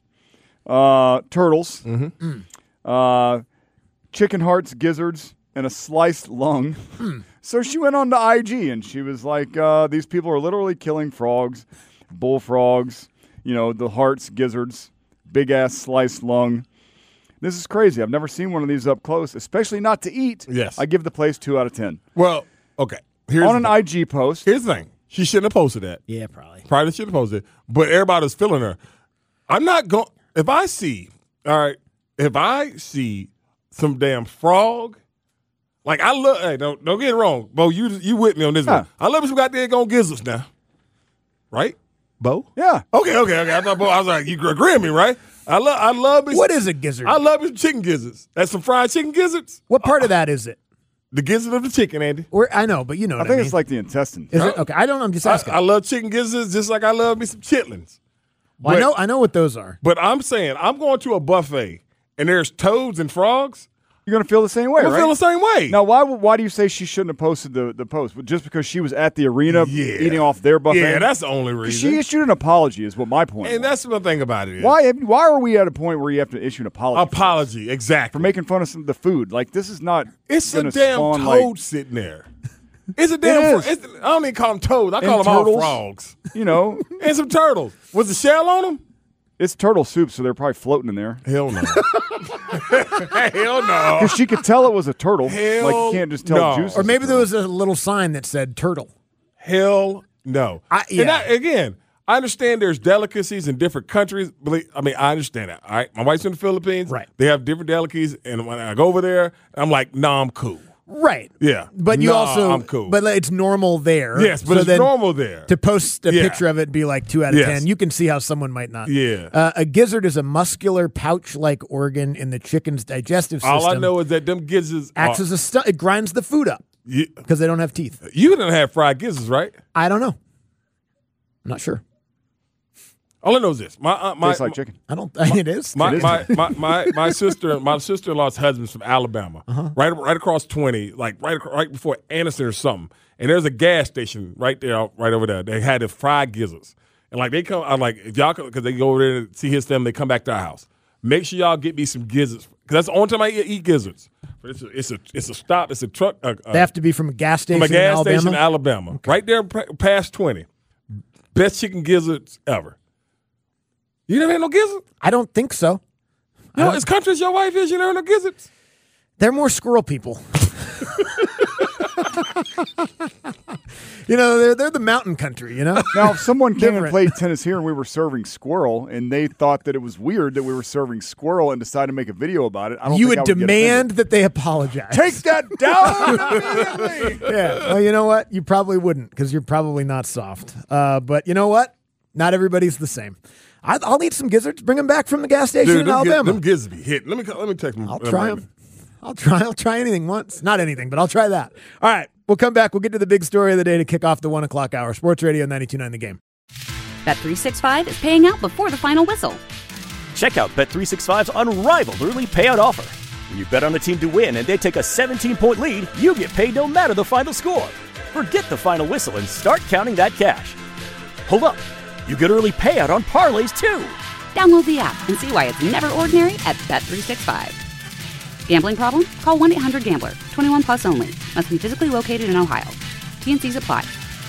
[SPEAKER 8] uh, turtles,
[SPEAKER 7] Mm-hmm.
[SPEAKER 8] uh, chicken hearts, gizzards, and a sliced lung. So she went on to I G and she was like, uh, these people are literally killing frogs, bullfrogs, you know, the hearts, gizzards, big-ass sliced lung. This is crazy. I've never seen one of these up close, especially not to eat.
[SPEAKER 7] Yes.
[SPEAKER 8] I give the place two out of ten.
[SPEAKER 7] Well, okay. Here's
[SPEAKER 8] on
[SPEAKER 7] the
[SPEAKER 8] an
[SPEAKER 7] thing.
[SPEAKER 8] I G post.
[SPEAKER 7] Here's the thing. She shouldn't have posted that.
[SPEAKER 6] Yeah, probably.
[SPEAKER 7] Probably shouldn't have posted it. But everybody's feeling her. I'm not going. If I see, all right, if I see some damn frog, like I love. Hey, don't don't get it wrong, Bo. You you with me on this
[SPEAKER 8] Huh.
[SPEAKER 7] one? I love some goddamn gonna gizzards now, right, Bo?
[SPEAKER 8] Yeah.
[SPEAKER 7] Okay, okay, okay. I thought Bo. I was like, you agree with me, right? I love. I love. Me
[SPEAKER 6] What
[SPEAKER 7] some-
[SPEAKER 6] is a gizzard?
[SPEAKER 7] I love me some chicken gizzards. That's some fried chicken gizzards.
[SPEAKER 6] What part of that is it?
[SPEAKER 7] The gizzard of the chicken, Andy.
[SPEAKER 6] Or I know, but you know
[SPEAKER 8] I
[SPEAKER 6] what
[SPEAKER 8] think
[SPEAKER 6] I mean.
[SPEAKER 8] it's like the intestine.
[SPEAKER 6] Is it okay? I don't. I'm just
[SPEAKER 7] I,
[SPEAKER 6] asking.
[SPEAKER 7] I love chicken gizzards just like I love me some chitlins.
[SPEAKER 6] Well, I
[SPEAKER 7] but-
[SPEAKER 6] know. I know what those are.
[SPEAKER 7] But I'm saying I'm going to a buffet and there's toads and frogs.
[SPEAKER 8] You're going to feel the same way,
[SPEAKER 7] I'm
[SPEAKER 8] right?
[SPEAKER 7] gonna feel the same way.
[SPEAKER 8] Now, why why do you say she shouldn't have posted the, the post? Just because she was at the arena
[SPEAKER 7] Yeah.
[SPEAKER 8] eating off their buffet?
[SPEAKER 7] Yeah, that's the only reason.
[SPEAKER 8] She issued an apology is what my point
[SPEAKER 7] and
[SPEAKER 8] was.
[SPEAKER 7] that's the thing about it. Is.
[SPEAKER 8] Why why are we at a point where you have to issue an apology
[SPEAKER 7] Apology, exactly.
[SPEAKER 8] for making fun of some, the food? Like, this is not
[SPEAKER 7] It's a
[SPEAKER 8] gonna
[SPEAKER 7] damn
[SPEAKER 8] spawn,
[SPEAKER 7] toad
[SPEAKER 8] like,
[SPEAKER 7] sitting there. It's a damn.
[SPEAKER 8] It is.
[SPEAKER 7] fro- It's, I don't even call them toads. I
[SPEAKER 8] And
[SPEAKER 7] call them all
[SPEAKER 8] turtles.
[SPEAKER 7] frogs.
[SPEAKER 8] you know,
[SPEAKER 7] And some turtles. Was the shell on them?
[SPEAKER 8] it's turtle soup, so they're probably floating in there.
[SPEAKER 7] Hell no. Hell no.
[SPEAKER 8] Because she could tell it was a turtle.
[SPEAKER 7] Hell
[SPEAKER 8] like, you can't just tell
[SPEAKER 7] no.
[SPEAKER 8] the juice.
[SPEAKER 6] Or maybe there was a little sign that said turtle.
[SPEAKER 7] Hell no.
[SPEAKER 6] I-
[SPEAKER 7] And
[SPEAKER 6] yeah.
[SPEAKER 7] I, again, I understand there's delicacies in different countries. Believe- I mean, I understand that. All right, my wife's in the Philippines.
[SPEAKER 6] Right.
[SPEAKER 7] They have different delicacies, and when I go over there, I'm like, nah, I'm cool.
[SPEAKER 6] Right.
[SPEAKER 7] Yeah.
[SPEAKER 6] But you
[SPEAKER 7] Nah,
[SPEAKER 6] also.
[SPEAKER 7] I'm cool.
[SPEAKER 6] But it's normal there.
[SPEAKER 7] Yes, but
[SPEAKER 6] So
[SPEAKER 7] it's
[SPEAKER 6] then
[SPEAKER 7] normal there.
[SPEAKER 6] To post a
[SPEAKER 7] Yeah.
[SPEAKER 6] picture of it and be like two out of
[SPEAKER 7] Yes.
[SPEAKER 6] ten, you can see how someone might not.
[SPEAKER 7] Yeah.
[SPEAKER 6] Uh, a gizzard is a muscular pouch-like organ in the chicken's digestive system.
[SPEAKER 7] All I know is that them gizzards
[SPEAKER 6] acts
[SPEAKER 7] are,
[SPEAKER 6] as a stu- it grinds the food up
[SPEAKER 7] you,
[SPEAKER 6] because they don't have teeth.
[SPEAKER 7] you didn't have fried gizzards, right?
[SPEAKER 6] I don't know. I'm not sure.
[SPEAKER 7] All I know is this: my uh, my
[SPEAKER 8] Tastes like chicken.
[SPEAKER 6] I don't. it is.
[SPEAKER 7] My,
[SPEAKER 6] It is.
[SPEAKER 7] my, my, my, my sister my sister in law's husband's from Alabama,
[SPEAKER 6] Uh-huh.
[SPEAKER 7] right right across twenty, like right ac- right before Anderson or something. And there's a gas station right there, right over there. They had the fried gizzards, and like they come, I'm like, if y'all because they go over there to see his family, they come back to our house. Make sure y'all get me some gizzards because that's the only time I eat, eat gizzards. But it's a, it's a it's a stop. It's a truck. Uh,
[SPEAKER 6] They have to be from a gas station
[SPEAKER 7] from a gas
[SPEAKER 6] in Alabama.
[SPEAKER 7] station in Alabama, right there pa- past twenty. Best chicken gizzards ever. You never had no gizzards?
[SPEAKER 6] I don't think so.
[SPEAKER 7] You know, as country as your wife is, you never had no gizzards?
[SPEAKER 6] They're more squirrel people. You know, they're they're the mountain country. You know.
[SPEAKER 8] Now, if someone came and
[SPEAKER 6] Different.
[SPEAKER 8] played tennis here and we were serving squirrel and they thought that it was weird that we were serving squirrel and decided to make a video about it, I don't
[SPEAKER 6] You
[SPEAKER 8] think
[SPEAKER 6] would
[SPEAKER 8] I would get
[SPEAKER 6] demand that they apologize.
[SPEAKER 8] offended. Take that down immediately.
[SPEAKER 6] Yeah. Well, you know what? You probably wouldn't because you're probably not soft. Uh, but you know what? Not everybody's the same. I, I'll eat some gizzards. Bring them back from the gas station
[SPEAKER 7] Dude,
[SPEAKER 6] in
[SPEAKER 7] them, giz-
[SPEAKER 6] Alabama.
[SPEAKER 7] them gizzards be hitting. Let me let me text them.
[SPEAKER 6] I'll try them. I'll try. I'll try anything once. Not anything, but I'll try that. All right. We'll come back. We'll get to the big story of the day to kick off the one o'clock hour. Sports Radio ninety-two point nine The Game.
[SPEAKER 1] Bet three sixty-five is paying out before the final whistle.
[SPEAKER 2] Check out Bet three sixty-five's unrivaled early payout offer. When you bet on a team to win and they take a seventeen-point lead, you get paid no matter the final score. Forget the final whistle and start counting that cash. Hold up. You get early payout on parlays, too.
[SPEAKER 1] Download the app and see why it's never ordinary at Bet three sixty-five. Gambling problem? Call one eight hundred gambler. twenty-one plus only. Must be physically located in Ohio. T N Cs apply.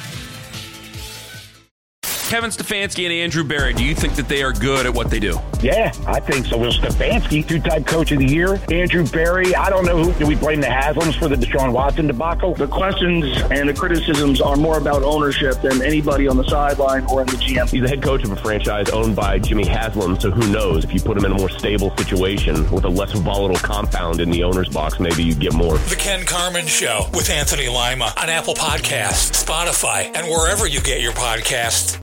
[SPEAKER 3] Kevin Stefanski and Andrew Berry, do you think that they are good at what they do?
[SPEAKER 9] Yeah, I think so. Will Stefanski, two-time coach of the year. Andrew Berry, I don't know who. Do we blame the Haslams for the Deshaun Watson debacle?
[SPEAKER 10] The questions and the criticisms are more about ownership than anybody on the sideline or in the G M.
[SPEAKER 11] He's the head coach of a franchise owned by Jimmy Haslam, so who knows? If you put him in a more stable situation with a less volatile compound in the owner's box, maybe you get more.
[SPEAKER 5] The Ken Carman Show with Anthony Lima on Apple Podcasts, Spotify, and wherever you get your podcasts.